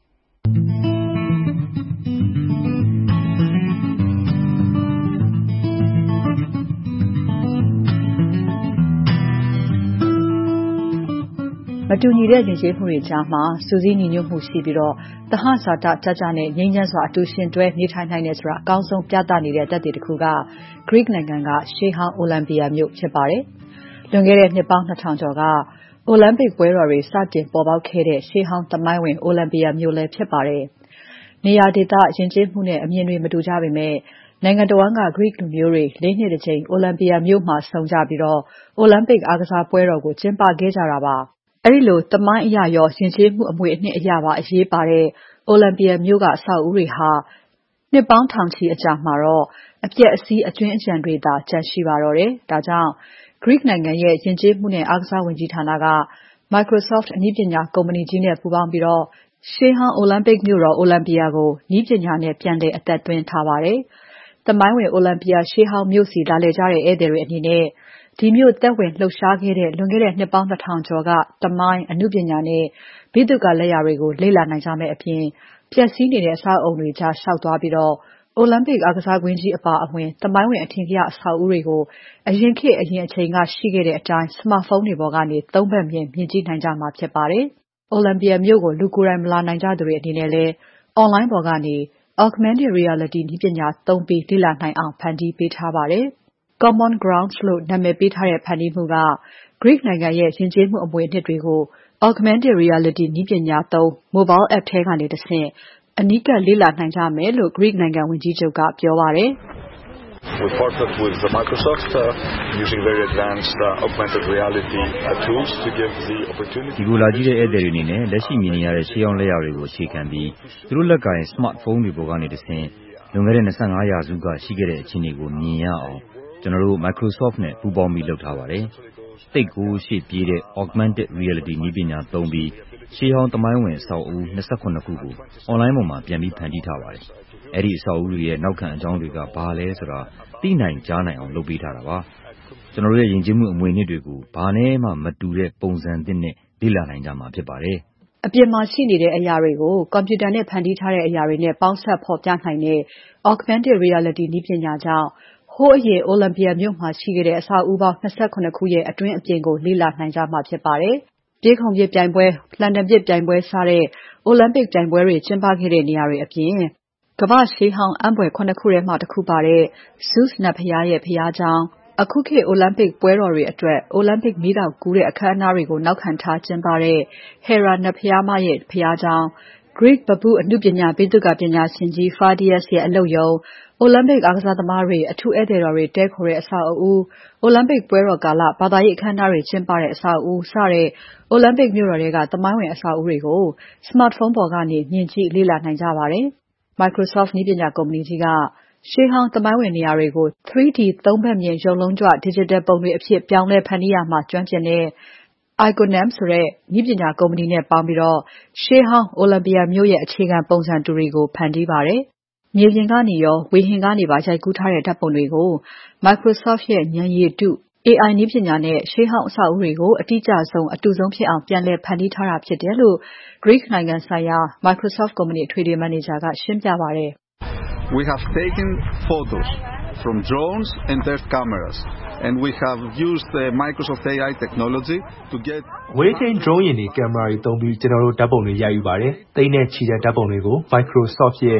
မတူညီတဲ့ယဉ်ကျေးမှုတွေကြားမှာစုစည်းညီညွတ်မှုရှိပြီးသဟဇာတကျကျနဲ့ငြိမ်းချမ်းစွာအတူရှင်တွဲနေထိုင်နိုင်တယ်ဆိုတာအကောင်းဆုံးပြသနေတဲ့သက်သေတစ်ခုက Greek နိုင်ငံကရှေးဟောင်း Olympia မြို့ဖြစ်ပါတယ်။လွန်ခဲ့တဲ့နှစ်ပေါင်း 2000 ကျော်က Olympic ပွဲတော်တွေစတင်ပေါ်ပေါက်ခဲ့တဲ့ရှေးဟောင်းသမိုင်းဝင် Olympia မြို့လည်းဖြစ်ပါတယ်။နေရာဒေသယဉ်ကျေးမှုနဲ့အမြင်တွေမတူကြပေမဲ့နိုင်ငံတော်ဝန်က Greek လူမျိုးတွေ၄နှစ်တစ်ကြိမ် Olympia မြို့မှာဆုံကြပြီးOlympic အားကစားပွဲတော်ကိုကျင်းပခဲ့ကြတာပါ။အဲဒီလိုသမိုင်းအရရောယဉ်ကျေးမှုအမွေအနှစ်အရပါအရေးပါတဲ့ Olympia မြို့ကအဆောက်အဦးတွေဟာနှစ်ပေါင်းထောင်ချီအကြာမှာတော့အပျက်အစီးအကြွင်းအကျန်တွေသာကျန်ရှိပါတော့တယ်။ဒါကြောင့် Greek နိုင်ငံရဲ့ယဉ်ကျေးမှုနဲ့အားကစားဝန်ကြီးဌာနက Microsoft နည်းပညာကုမ္ပဏီကြီးနဲ့ပူးပေါင်းပြီးရှေးဟောင်း Olympic မြို့တော် Olympia ကိုနည်းပညာနဲ့ပြန်လည်အသက်သွင်းထားပါတယ်။သမိုင်းဝင် Olympia ရှေးဟောင်းမြို့စီလာလည်ကြတဲ့ဧည့်သည်တွေအနေနဲ့ဒီမြို့သက်ဝင်လှုပ်ရှားခဲ့တဲ့လွန်ခဲ့တဲ့နှစ်ပေါင်း 2000 ကျော်ကသမိုင်းအနုပညာနဲ့ဗိသုကာလက်ရာတွေကိုလေ့လာနိုင်ကြမယ့်အပြင်ပျက်စီးနေတဲ့အဆောက်အုံတွေကြားလျှောက်သွားပြီးOlympic အားကစားကွင်းကြီးအပါအဝင်သမိုင်းဝင်အထင်ကရအဆောက်အဦးတွေကိုအရင်ခေတ်အရင်အချိန်ကရှိခဲ့တဲ့အတိုင်းစမတ်ဖုန်းတွေပေါ်ကနေသုံးဖက်မြင်မြင်ကြည့်နိုင်ကြမှာဖြစ်ပါတယ်။ Olympia မြို့ကိုလူကိုယ်တိုင်မလာနိုင်ကြသူတွေအနေနဲ့လည်း online ပေါ်ကနေ Augmented Reality နည်းပညာသုံးပြီးလေ့လာနိုင်အောင်ဖန်တီးပေးထားပါတယ်။ Common Grounds လို့နာမည်ပေးထားတဲ့ဖန်တီးမှုက Greek နိုင်ငံရဲ့ယဉ်ကျေးမှုအမွေအနှစ်တွေကို Augmented Reality နည်းပညာသုံး Mobile App ထဲကနေတဆင့်အနီးကပ်လေ့လာနိုင်ကြမယ်လို့ Greek နိုင်ငံဝန်ကြီးချုပ်ကပြောပါတယ်။ We partnered with Microsoft using very advanced augmented reality tools to give the opportunity ဒီကိုလာကြည့်တဲ့ဧည့်သည်တွေအနေနဲ့လက်ရှိမြင်နေရတဲ့ရှေးဟောင်းလက်ရာတွေကိုအခြေခံပြီးသူတို့လက်ကင် smartphone တွေပေါ်ကနေတဆင့်လွန်ခဲ့တဲ့25ရာစုကရှိခဲ့တဲ့အခြေအနေကိုမြင်ရအောင်ကျွန်တော်တို့ Microsoft နဲ့ပူးပေါင်းပြီးလုပ်ထားပါတယ်။သိပ်ကိုရှေ့ပြေးတဲ့ Augmented Reality နည်းပညာသုံးပြီးရှေးဟောင်းသမိုင်းဝင်အဆောက်အဦ28ခုကို online ပေါ်မှာပြန်ပြီးဖန်တီးထားပါတယ်။အဲဒီအဆောက်အဦတွေရဲ့နောက်ခံအကြောင်းတွေကဘာလဲဆိုတာသိနိုင်ကြားနိုင်အောင်လုပ်ပေးထားတာပါ။ကျွန်တော်တို့ရဲ့ယဉ်ကျေးမှုအမွေအနှစ်တွေကိုဘာနဲ့မှမတူတဲ့ပုံစံသစ်နဲ့လေ့လာနိုင်ကြမှာဖြစ်ပါတယ်။အပြင်မှာရှိနေတဲ့အရာတွေကိုကွန်ပျူတာနဲ့ဖန်တီးထားတဲ့အရာတွေနဲ့ပေါင်းစပ်ဖော်ပြနိုင်တဲ့ Augmented Reality နည်းပညာကြောင့်ဟိုးအရင် Olympia မြို့မှာရှိခဲ့တဲ့အဆောက်အဦပေါင်း28ခုရဲ့အတွင်းအပြင်ကိုလေ့လာနိုင်ကြမှာဖြစ်ပါတယ်။ပြေးခုန်ပစ်ပြိုင်ပွဲ၊လန်ဒန်ပစ်ပြိုင်ပွဲစတဲ့ Olympic ပြိုင်ပွဲတွေကျင်းပခဲ့တဲ့နေရာတွေအပြင်ကမ္ဘာ့ရှေးဟောင်းအံ့ဖွယ်7ခုထဲမှာတစ်ခုပါတဲ့ Zeus နတ်ဘုရားရဲ့ဘုရားကျောင်း၊အခုခေတ် Olympic ပွဲတော်တွေအတွက် Olympic မီးတောင်ကူးတဲ့အခမ်းအနားတွေကိုနောက်ခံထားကျင်းပတဲ့ Hera နတ်ဘုရားမရဲ့ဘုရားကျောင်း၊ Greek ပန်းပုအနုပညာဗိသုကာပညာရှင်ကြီး Phidias ရဲ့အလုပ်ရုံ၊ Olympic အားကစားသမားတွေအထူးဧည့်သည်တော်တွေတည်းခိုတဲ့အဆောက်အဦး၊ Olympic ပွဲတော်ကာလဘာသာရေးအခမ်းအနားတွေကျင်းပတဲ့အဆောက်အဦးစတဲ့ Olympic မြို့တော်ထဲကသမိုင်းဝင်အဆောက်အဦးတွေကို smartphone ပေါ်ကနေမြင်ကြည့်လေ့လာနိုင်ကြပါတယ်။ Microsoft နည်းပညာကုမ္ပဏီကြီးကရှေးဟောင်းသမိုင်းဝင်နေရာတွေကို 3D သုံးဖက်မြင်ရုပ်လုံးကြွ Digital ပုံတွေအဖြစ်ပြောင်းလဲဖန်တီးရာမှာကျွမ်းကျင်တဲ့ Iconam ဆိုတဲ့နည်းပညာကုမ္ပဏီနဲ့ပေါင်းပြီးရှေးဟောင်း Olympia မြို့ရဲ့အခြေခံပုံစံတူတွေကိုဖန်တီးပါတယ်။မြေပြင်ကနေရောဝေဟင်ကနေပါရိုက်ကူးထားတဲ့ဓာတ်ပုံတွေကို Microsoft ရဲ့ဉာဏ်ရည်တု AI နည်းပညာနဲ့ရှေးဟောင်းအဆောက်အဦးတွေကိုအတိအကျဆုံးအတူဆုံးဖြစ်အောင်ပြန်လည်ဖန်တီးထားတာဖြစ်တယ်လို့ Greek နိုင်ငံဆိုင်ရာ Microsoft ကုမ္ပဏီအထွေထွေမန်နေဂျာကရှင်းပြပါတယ်။ We have taken photos from drones and test cameras and we have used the Microsoft AI technology to get ဝေးချိန် drone ယာဉ်တွေကင်မရာတွေသုံးပြီးကျွန်တော်တို့ဓာတ်ပုံတွေရိုက်ယူပါတယ်။သိန်းနဲ့ချီတဲ့ဓာတ်ပုံတွေကို Microsoft ရဲ့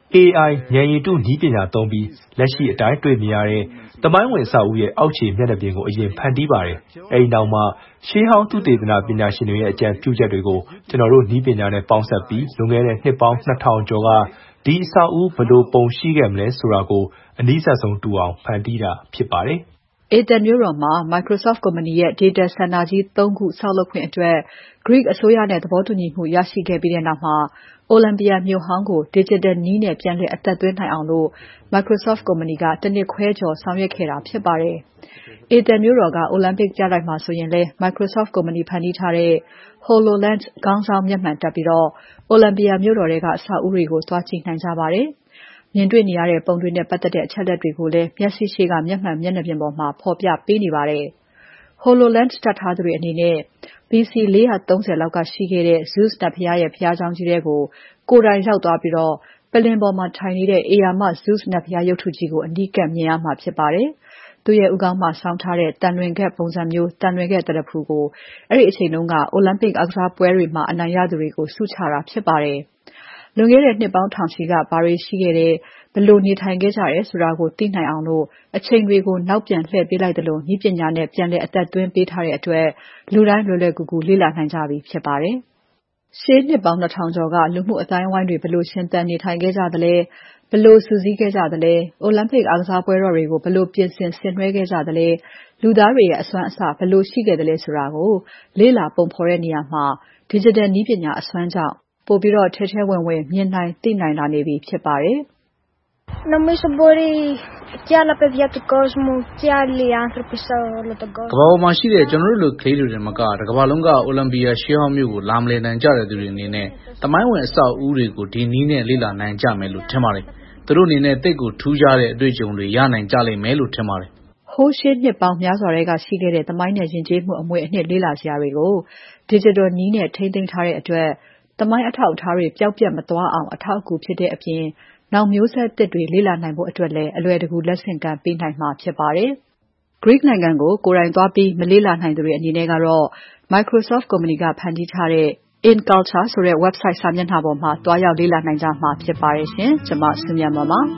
AI ဉာဏ်ရည်တုနည်းပညာသုံးပြီးလက်ရှိအတိုင်းတွေ့မြင်ရတဲ့သမိုင်းဝင်အဆောက်အဦရဲ့အောက်ခြေမျက်နှာပြင်ကိုအရင်ဖန်တီးပါတယ်။အဲဒီနောက်မှာရှေးဟောင်းသုတေသနပညာရှင်တွေရဲ့အကြံပြုချက်တွေကိုကျွန်တော်တို့နည်းပညာနဲ့ပေါင်းစပ်ပြီးလွန်ခဲ့တဲ့နှစ်ပေါင်း2000ကျော်ကဒီအဆောက်အဦဘယ်လိုပုံရှိခဲ့မလဲဆိုတာကိုအနည်းဆက်ဆုံးတူအောင်ဖန်တီးတာဖြစ်ပါတယ်။ Athens မြို့တော်မှာ Microsoft ကုမ္ပဏီရဲ့ data center ကြီး ၃ ခုဆောက်လုပ်ခွင့်အတွက် Greek အစိုးရနဲ့သဘောတူညီမှုရရှိခဲ့ပြီးနောက်မှာ Olympia မြို့ဟောင်းကို ဒစ်ဂျစ်တယ်နည်းနဲ့ပြန်လည်အသက်သွင်းနိုင်အောင် Microsoft ကုမ္ပဏီက 1 နှစ်ခွဲကျော်ဆောင်ရွက်ခဲ့တာဖြစ်ပါတယ်။ Athens မြို့တော်က Olympic ပြတိုက်မှာဆိုရင်လည်း Microsoft ကုမ္ပဏီဖန်တီးထားတဲ့ HoloLens ခေါင်းဆောင်းမျက်မှန်တပ်ပြီး Olympia မြို့တော်ထဲက အဆောက်အဦးတွေကို သွားကြည့်နိုင်ကြပါတယ်။ မြင်တွေ့နေရတဲ့ပုံတွေနဲ့ပတ်သက်တဲ့အချက်အလက်တွေကိုလည်း မျက်စိရှေ့က မျက်မှန်မျက်နှာပြင်ပေါ်မှာ ဖော်ပြပေးနေပါတယ်။ HoloLens တပ်ထားသူတွေအနေနဲ့ BC 430 လောက်ကရှိခဲ့တဲ့ Zeus နတ်ဘုရားရဲ့ဘုရားကျောင်းကြီးထဲကို ကိုယ်တိုင်ရောက်သွားပြီး ပလ္လင်ပေါ်မှာထိုင်နေတဲ့ ဧရာမ Zeus နတ်ဘုရားရုပ်တုကြီးကို အနီးကပ်မြင်ရမှာဖြစ်ပါတယ်။ သူ့ရဲ့ဦးခေါင်းမှာဆောင်းထားတဲ့သံလွင်ခက်ပုံစံမျိုးသံလွင်ခက်သရဖူကို အဲဒီအချိန်က Olympic အားကစားပွဲတွေမှာအနိုင်ရသူတွေကို ဆုချတာဖြစ်ပါတယ်။ လွန်ခဲ့တဲ့နှစ်ပေါင်းထောင်ချီက ဘာတွေရှိခဲ့တယ်။ ဘယ်လိုနေထိုင်ခဲ့ကြတယ်ဆိုတာကိုသိနိုင်အောင် အချိန်တွေကိုနောက်ပြန်လှည့်ပေးလိုက်သလို နည်းပညာနဲ့ပြန်လည်အသက်သွင်းပေးထားတဲ့အတွက် လူတိုင်းလွယ်လွယ်ကူကူလေ့လာနိုင်ကြပြီဖြစ်ပါတယ်။ ရှေးနှစ်ပေါင်း 2000 ကျော်က လူမှုအသိုင်းအဝိုင်းတွေ ဘယ်လိုရှင်သန်နေထိုင်ခဲ့ကြသလဲ။ ဘယ်လိုစုစည်းခဲ့ကြသလဲ။ Olympic အားကစားပွဲတော်တွေကို ဘယ်လိုပြင်ဆင်ဆင်နွှဲခဲ့ကြသလဲ။ လူသားတွေရဲ့အစွမ်းအစဘယ်လိုရှိခဲ့သလဲဆိုတာကို လေ့လာပုံဖော်တဲ့နေရာမှာ Digital နည်းပညာအစွမ်းကြောင့် ပိုပြီးထဲထဲဝင်ဝင်မြင်နိုင်သိနိုင်လာနေပြီဖြစ်ပါတယ်။ “ကမ္ဘာပေါ်မှာရှိတဲ့ ကျနော်တို့လိုကလေးတွေတင်မက တကမ္ဘာလုံးက Olympia ရှေးဟောင်းမြို့ကိုလာမလည်နိုင်ကြတဲ့သူတွေအနေနဲ့ သမိုင်းဝင်အဆောက်အဦးတွေကို ဒီနည်းနဲ့လေ့လာနိုင်ကြမယ်လို့ထင်ပါတယ်။ သူတို့အနေနဲ့သိပ်ကိုထူးခြားတဲ့အတွေ့အကြုံတွေရနိုင်ကြလိမ့်မယ်လို့ထင်ပါတယ်။” ဟိုးရှေးနှစ်ပေါင်းများစွာထဲကရှိခဲ့တဲ့သမိုင်းနဲ့ယဉ်ကျေးမှုအမွေအနှစ်လေ့လာစရာတွေကို Digital နည်းနဲ့ထိန်းသိမ်းထားတဲ့အတွက် သမိုင်းအထောက်အထားတွေပျောက်ပျက်မသွားအောင် အထောက်အကူဖြစ်တဲ့အပြင် နောင်မျိုးဆက်သစ်တွေလေ့လာနိုင်ဖို့အတွက်လည်း အလွယ်တကူလက်ဆင့်ကမ်းပေးနိုင်မှာဖြစ်ပါတယ်။ Greek နိုင်ငံကို ကိုယ်တိုင်သွားပြီးမလေ့လာနိုင်သူတွေအနေနဲ့ကတော့ Microsoft ကုမ္ပဏီကဖန်တီးထားတဲ့ inculture ဆိုတဲ့ website စာမျက်နှာပေါ်မှာ သွားရောက်လေ့လာနိုင်ကြမှာဖြစ်ပါတယ်ရှင်။ ကျွန်မစုမြတ်မွန်ပါ။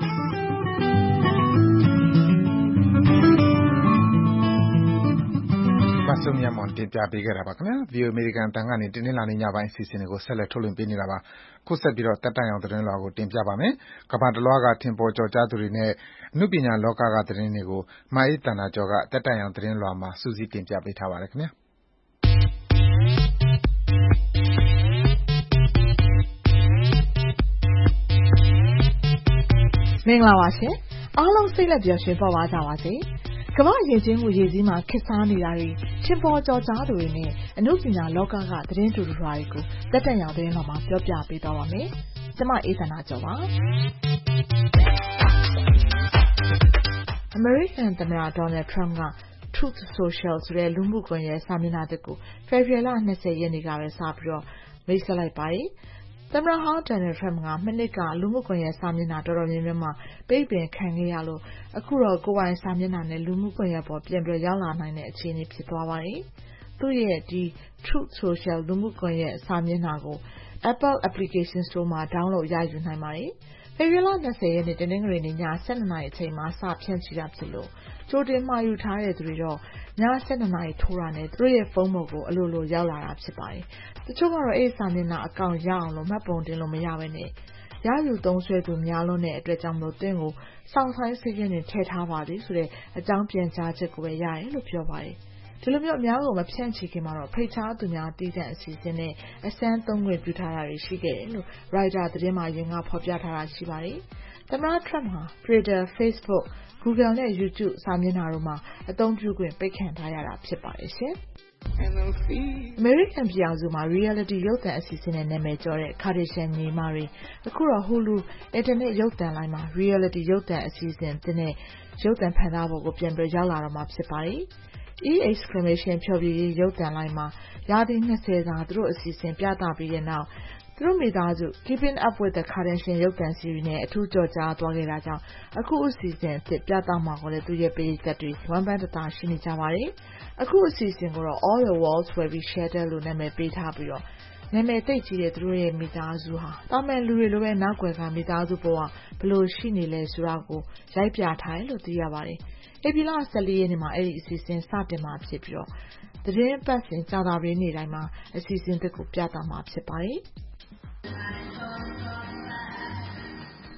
VOA အမေရိကန်အသံကနေ တနင်္လာနေ့ညပိုင်းအစီအစဉ်တွေကို ဆက်လက်ထုတ်လွှင့်ပေးနေတာပါ။ အခုဆက်ပြီး သက်တမ်းရောင်သတင်းလွှာကိုတင်ပြပါမယ်။ ကမ္ဘာတလွှားက ထင်ပေါ်ကျော်ကြားသူတွေနဲ့ အနုပညာလောကကသတင်းတွေကို မအေးသန္တာကျော်က သက်တမ်းရောင်သတင်းလွှာမှာ စုစည်းတင်ပြပေးထားပါတယ်။မင်္ဂလာပါရှင်။ အားလုံးစိတ်လက်ပျော်ရွှင်ပေါ့ပါကြပါစေ။ ကမ္ဘာ့ယဉ်ကျေးမှုရေကြီးမှာခေတ်စားနေတာတွေထင်ပေါ်ကျော်ကြားသူတွေနဲ့အနုပညာလောကကသတင်းတူတူလွှာတွေကိုသက်တမ်းရောင်သတင်းလွှာမှာပြောပြပေးသွားပါမယ်။ ကျွန်မအေးသန္တာကျော်ပါ။ အမေရိကန်သမ္မတ Donald Trump က Truth Social ဆိုတဲ့လူမှုကွန်ရက်စာမျက်နှာသစ်ကို ဖေဖော်ဝါရီလ 20 ရက်နေ့ကပဲစပြီးမိတ်ဆက်လိုက်ပါတယ်။ သမ္မတဟောင်း Donald Trump ကမနှစ်ကလူမှုကွန်ရက်စာမျက်နှာတော်တော်များများမှာပိတ်ပင်ခံခဲ့ရလို့အခုတော့ကိုယ်ပိုင်စာမျက်နှာနဲ့လူမှုကွန်ရက်ပေါ်ပြန်ရောက်လာနိုင်တဲ့အခြေအနေဖြစ်သွားပါတယ်။ သူ့ရဲ့ဒီ Truth Social လူမှုကွန်ရက်စာမျက်နှာကို Apple Application Store မှာ download ရယူနိုင်ပါတယ်။ ဖေဖော်ဝါရီလ 20 ရက်နေ့တနင်္ဂနွေနေ့ည 12 နာရီအချိန်မှာစဖြန့်ချိတာဖြစ်လို့ကြိုတင်မှာယူထားတဲ့သူတွေတော့ည 12 နာရီထိုးတာနဲ့သူတို့ရဲ့ဖုန်းပေါ်ကိုအလိုလိုရောက်လာတာဖြစ်ပါတယ်။ တချို့ကတော့အဲဒီစာမျက်နှာအကောင့်ရအောင်မှတ်ပုံတင်လို့မရဘဲနဲ့ရယူသုံးစွဲသူများလွန်းတဲ့အတွက်ကြောင့်သင်ကိုစောင့်ဆိုင်းစာရင်းထဲထည့်ထားပါသည်ဆိုတဲ့အကြောင်းပြန်ကြားချက်ကိုပဲရတယ်လို့ပြောပါတယ်။ ဒီလိုအများကိုမဖြန့်ချိခင်မှာဖိတ်ကြားသူများသီးသန့်အစီအစဉ်နဲ့အစမ်းသုံးခွင့်ပြုထားတာတွေရှိခဲ့တယ်လို့ Reuters သတင်းမှာအရင်ကဖော်ပြထားတာရှိပါတယ်။ သမ္မတ Trump ဟာ Twitter, Facebook, Google နဲ့ YouTube စာမျက်နှာတို့မှာအသုံးပြုခွင့်ပိတ်ခံထားရတာဖြစ်ပါတယ်ရှင်။ အမေရိကန်ပြည်ထောင်စုမှာ Reality ရုပ်သံအစီအစဉ်နဲ့နာမည်ကျော်တဲ့ Kardashian ညီမတွေအခုတော့ Hulu အင်တာနက်ရုပ်သံလိုင်းမှာ Reality ရုပ်သံအစီအစဉ်သစ်နဲ့ရုပ်သံဖန်သားပေါ်ကိုပြန်ရောက်လာတော့မှာဖြစ်ပါတယ်။ E! ဖျော်ဖြေရေးရုပ်သံလိုင်းမှာရာသီ 20 စာသူတို့အစီအစဉ်ပြသပြီးတဲ့နောက်သူတို့မိသားစု Keeping Up with the Kardashians ရုပ်သံ series နဲ့အထူးကျော်ကြားသွားခဲ့တာကြောင့်အခုအစီအစဉ်အသစ်ပြသမှာကိုလည်းသူ့ရဲ့ပရိသတ်တွေဝမ်းပန်းတသာရှိနေကြပါတယ်။ အခုအစီအစဉ်ကိုတော့ All the World's Very Shelter လို့နာမည်ပေးထားပြီးနာမည်သိပ်ကြီးတဲ့သူတို့ရဲ့မိသားစုဟာသာမန်လူတွေလိုပဲနောက်ကွယ်ကမိသားစုဘဝဘယ်လိုရှိနေလဲဆိုတာကိုရိုက်ပြထားတယ်လို့သိရပါတယ်။ ဧပြီလ 14 ရက်နေ့မှာအဲဒီအစီအစဉ်စတင်မှာဖြစ်ပြီးသီတင်းပတ်စဉ်ကြာသပတေးနေ့တိုင်းမှာအစီအစဉ်သစ်ကိုပြသမှာဖြစ်ပါတယ်။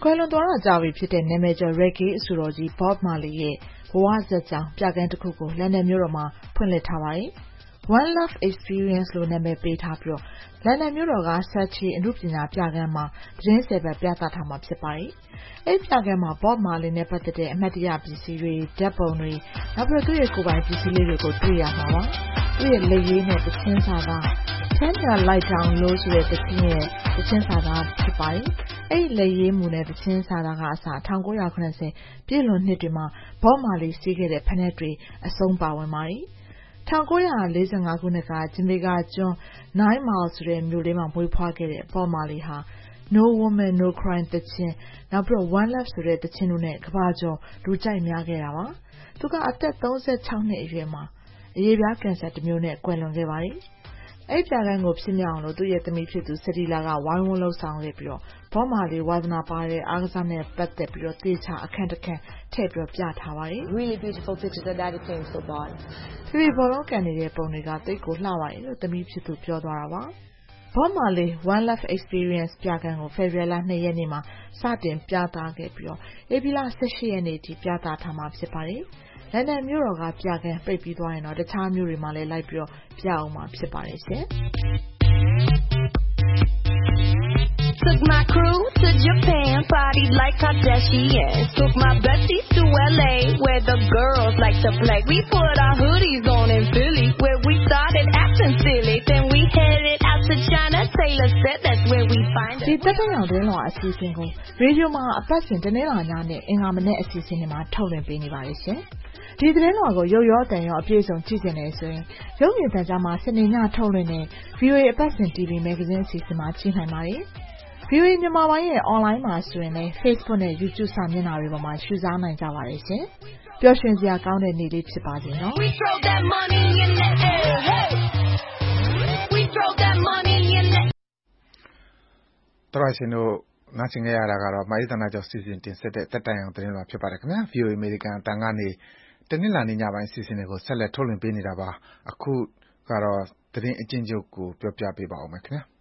ကွယ်လွန်သွားတာကြာပြီဖြစ်တဲ့နာမည်ကျော် reggae အဆိုတော်ကြီး Bob Marley ရဲ့ဘဝဇာတ်ကြောင်းပြခန်းတစ်ခုကိုလန်ဒန်မြို့တော်မှာဖွင့်လှစ်ထားပါတယ်။ One Love Experience လို့နာမည်ပေးထားပြီးလန်ဒန်မြို့တော်က Saatchi အနုပညာပြခန်းမှာသတင်း10 ပတ်ပြသထားမှာဖြစ်ပါတယ်။အဲဒီပြခန်းမှာ Bob Marley နဲ့ပတ်သက်တဲ့အမှတ်တရပစ္စည်းတွေ၊ဓာတ်ပုံတွေနောက်ပြီးသူ့ရဲ့ကိုယ်ပိုင်ပစ္စည်းလေးတွေကိုတွေ့ရမှာပါ။သူ့ရဲ့လက်ရေးနဲ့သချင်းစာသား Turn Your Light Down Low ဆိုတဲ့သချင်းရဲ့သချင်းစာသားဖြစ်ပါတယ်။အဲဒီလက်ရေးမူနဲ့သချင်းစာသားကအစ1980ပြည့်လွန်နှစ်တွေမှာ Bob Marley စီးခဲ့တဲ့ဖက်နက်တွေအဆုံးပါဝင်ပါတယ်။1945 ခုနှစ်ကဂျမေကာကျွန်း Nine Mile ဆိုတဲ့မြို့လေးမှာမွေးဖွားခဲ့တဲ့ Bob Marley ဟာ No Woman No Cry သချင်းနောက်ပြီး One Love ဆိုတဲ့သချင်းတို့နဲ့ကမ္ဘာကျော်လူကြိုက်များခဲ့တာပါ။သူကအသက်36နှစ်အရွယ်မှာအရေပြားကင်ဆာတစ်မျိုးနဲ့ကွယ်လွန်ခဲ့ပါတယ်။အဲဒီပြခန်းကိုဖြစ်မြောက်အောင်လို့သူ့ရဲ့သမီးဖြစ်သူစတီလာကဝိုင်းဝန်းလှုပ်ဆောင်ခဲ့ပြီးBob Marleyဝါသနာပါတဲ့အားကစားနဲ့ပတ်သက်ပြီးသေချာအခန်းတစ်ခန်းထည့်ပြထားပါတယ်။ Really beautiful pictures that Daddy came so far. ဒီဘောလုံးကန်နေတဲ့ပုံတွေကတိတ်ကိုလှပါတယ်လို့သမီးဖြစ်သူပြောသွားတာပါ။ Bob Marley One Love Experience ပြခန်းကိုဖေဖော်ဝါရီလ 2 ရက်နေ့မှာစတင်ပြသခဲ့ပြီးဧပြီလ 18 ရက်နေ့ထိပြသထားမှာဖြစ်ပါတယ်။လန်ဒန်မြို့တော်ကပြခန်းပိတ်ပြီးသွားရင်တော့တခြားမြို့တွေမှာလည်းလိုက်ပြီးပြအောင်မှာဖြစ်ပါတယ်ရှင်။ Took my crew to Japan, party like Kardashians. Took my besties to LA, where the girls like to play. We put our hoodies on in Philly, where we started acting silly. Then we headed out to China. Taylor said that's where we find it. ဒီတက်တဲ့အောင်တင်းလောအစီအစဉ်ကိုရေဒီယိုမှာအပတ်စဉ်တနင်္လာညနဲ့အင်္ဂါမနေ့အစီအစဉ်တွေမှာထုတ်လွှင့်ပေးနေပါတယ်ရှင်။ဒီသတင်းတော်ကိုရုပ်ရောတန်ရောအပြည့်စုံကြည့်ကြနေဆိုရင်ရုပ်မြင်သံကြားမှာစနေညထုတ်လွှင့်တဲ့ VOA အပတ်စဉ် TV Magazine အစီအစဉ်မှာကြည့်နိုင်ပါတယ်။ VOA မြန်မာပိုင်းရဲ့ online မှာဆိုရင်လည်း Facebook နဲ့ YouTube စာမျက်နှာတွေပေါ်မှာရှုစားနိုင်ကြပါတယ်ရှင်။ပျော်ရွှင်စရာကောင်းတဲ့နေ့လေးဖြစ်ပါစေနော်။ We throw that money in the air, hey. We throw that money in the တော်ရှင်တို့နားဆင်ကြရတာကတော့မာရီသနာကျော်စီစဉ်တင်ဆက်တဲ့တက်တိုင်အောင်သတင်းလွှာဖြစ်ပါတယ်ခင်ဗျာ VOA အမေရိကန်အတန်ကနေတနင်္လာနေ့ညပိုင်းစီစဉ်တွေကိုဆက်လက်ထုတ်လွှင့်ပေးနေတာပါအခုကတော့သတင်းအကျဉ်းချုပ်ကိုပြောပြပေးပါဦးမယ်ခင်ဗျာ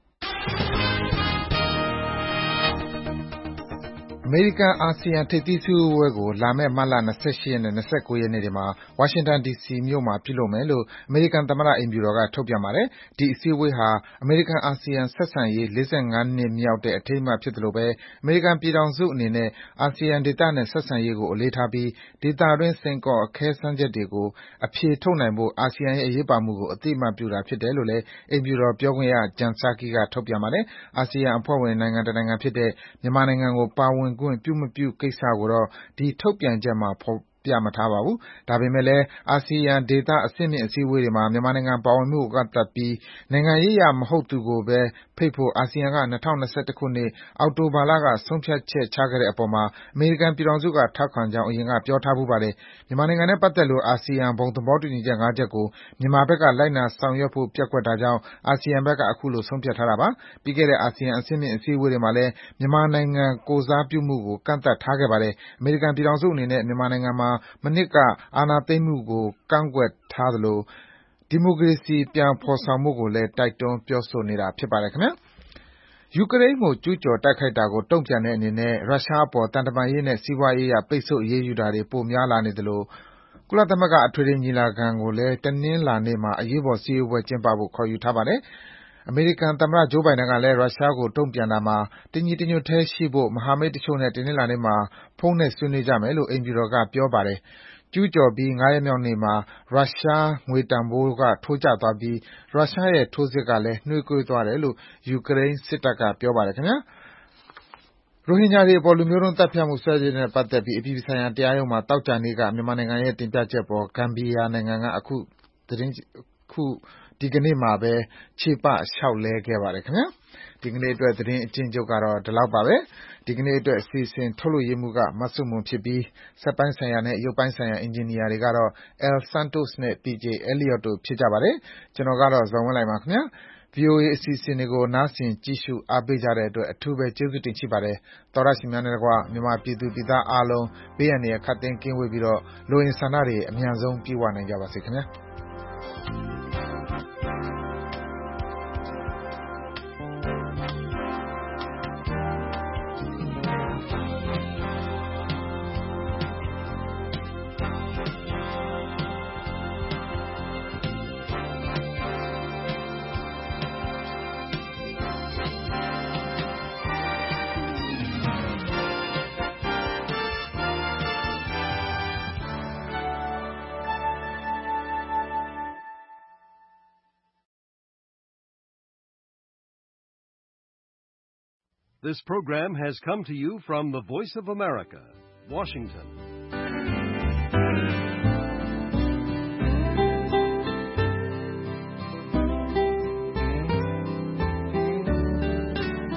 အမေရိကန်အာဆီယံထိပ်သီးစည်းဝေးပွဲကိုလာမယ့်မတ်လ28ရက်နဲ့29ရက်နေ့တွေမှာဝါရှင်တန် DC မြို့မှာပြုလုပ်မယ်လို့အမေရိကန်သမ္မတအိမ်ဖြူတော်ကထုတ်ပြန်ပါတယ်။ဒီအစည်းအဝေးဟာအမေရိကန်အာဆီယံဆက်ဆံရေး45နှစ်မြောက်တဲ့အထိမ်းအမှတ်ဖြစ်သလိုပဲအမေရိကန်ပြည်ထောင်စုအနေနဲ့အာဆီယံဒေသနဲ့ဆက်ဆံရေးကိုအလေးထားပြီးဒေသတွင်းစိန်ခေါ်အခဲစမ်းချက်တွေကိုအဖြေထုတ်နိုင်ဖို့အာဆီယံရဲ့အရေးပါမှုကိုအသိအမှတ်ပြုတာဖြစ်တယ်လို့လည်းအိမ်ဖြူတော်ပြောခွင့်ရ Jen Psaki ကထုတ်ပြန်ပါတယ်။အာဆီယံအဖွဲ့ဝင်နိုင်ငံတစ်နိုင်ငံဖြစ်တဲ့မြန်မာနိုင်ငံကိုပါဝင်ခွင့်ပြုမပြုကိစ္စကိုတော့ဒီထုတ်ပြန်ချက်မှာဖော်ပြမထားပါဘူး။ဒါပေမဲ့လည်းအာဆီယံဒေသအဆင့်မြင့်အစည်းအဝေးတွေမှာမြန်မာနိုင်ငံပါဝင်မှုကိုကန့်သတ်ပြီးနိုင်ငံရေးအရမဟုတ်သူကိုပဲဖိတ်ဖို့အာဆီယံက2021ခုနှစ်အောက်တိုဘာလကဆုံးဖြတ်ချက်ချခဲ့တဲ့အပေါ်မှာအမေရိကန်ပြည်ထောင်စုကထောက်ခံကြောင်းအရင်ကပြောထားဖူးပါတယ်။မြန်မာနိုင်ငံနဲ့ပတ်သက်လို့အာဆီယံဘုံသဘောတူညီချက်5ချက်ကိုမြန်မာဘက်ကလိုက်နာဆောင်ရွက်ဖို့ပျက်ကွက်တာကြောင့်အာဆီယံဘက်ကအခုလိုဆုံးဖြတ်ထားတာပါ။ပြီးခဲ့တဲ့အာဆီယံအဆင့်မြင့်အစည်းအဝေးတွေမှာလည်းမြန်မာနိုင်ငံကိုယ်စားပြုမှုကိုကန့်သတ်ထားခဲ့ပါတယ်။အမေရိကန်ပြည်ထောင်စုအနေနဲ့မြန်မာနိုင်ငံမှာမနှစ်ကအာဏာသိမ်းမှုကိုကန့်ကွက်ထားသလိုဒီမိုကရေစီပြန်ဖော်ဆောင်ဖို့ကိုလည်းတိုက်တွန်းပြောဆိုနေတာဖြစ်ပါတယ်ခင်ဗျာ။ယူကရိန်းကိုကျူးကျော်တိုက်ခိုက်တာကိုတုံ့ပြန်တဲ့အနေနဲ့ရုရှားအပေါ်တန်တမာရေးနဲ့စီးပွားရေးအရပိတ်ဆို့အရေးယူတာတွေပိုများလာနေသလိုကုလသမဂ္ဂအထွေထွေညီလာခံကိုလည်းတနင်္လာနေ့မှာအရေးပေါ်စည်းဝေးပွဲကျင်းပဖို့ခေါ်ယူထားပါတယ်။အမေရိကန်သမ္မတဂျိုးဘိုင်ဒန်ကလည်းရုရှားကိုတုံ့ပြန်တာမှာတညီတညွတ်တည်းရှိဖို့မဟာမိတ်တချို့နဲ့တနင်္လာနေ့မှာဖုန်းနဲ့ဆွေးနွေးကြမယ်လို့အိမ်ဖြူတော်ကပြောပါတယ်။ကျူးကျော်ပြီး5ရက်မြောက်နေ့မှာရုရှားငွေတန်ဖိုးကထိုးကျသွားပြီးရုရှားရဲ့ထိုးစစ်ကလည်းနှေးကွေးသွားတယ်လို့ယူကရိန်းစစ်တပ်ကပြောပါတယ်ခင်ဗျာ။ရိုဟင်ဂျာတွေအပေါ်လူမျိုးတုန်းသတ်ဖြတ်မှုစွဲချက်နဲ့ပတ်သက်ပြီးအပြည်ပြည်ဆိုင်ရာတရားရုံးမှာသောကြာနေ့ကမြန်မာနိုင်ငံရဲ့တင်ပြချက်အပေါ်ဂမ်ဘီယာနိုင်ငံကဒီကနေ့မှာပဲချေပလျှောက်လဲခဲ့ပါတယ်ခင်ဗျာ။ဒီကနေ့အတွက်သတင်းအကျဉ်းချုပ်ကတော့ဒီလောက်ပါပဲ။ဒီကနေ့အတွက်အစီအစဉ်ထုတ်လွှင့်ရေးမှူးကမဆုမွန်ဖြစ်ပြီးစက်ပိုင်းဆိုင်ရာနဲ့ရုပ်ပိုင်းဆိုင်ရာအင်ဂျင်နီယာတွေကတော့ El Santos နဲ့ PJ Elliot တို့ဖြစ်ကြပါတယ်။ကျွန်တော်ကတော့ဇော်ဝင်းလှိုင်ပါခင်ဗျာ။ VOA အစီအစဉ်တွေကိုနားဆင်ကြည့်ရှုအားပေးကြတဲ့အတွက်အထူးပဲကျေးဇူးတင်ရှိပါတယ်။သောတရှင်များနဲ့တကွမြန်မာပြည်သူပြည်သားအားလုံးဘေးအန္တရာယ်ခတ်သိမ်းကင်းဝေးပြီးတော့လိုအင်ဆန္ဒတွေအမြန်ဆုံးပြည့်ဝနိုင်ကြပါစေခင်ဗျာ။ This program has come to you from the Voice of America, Washington.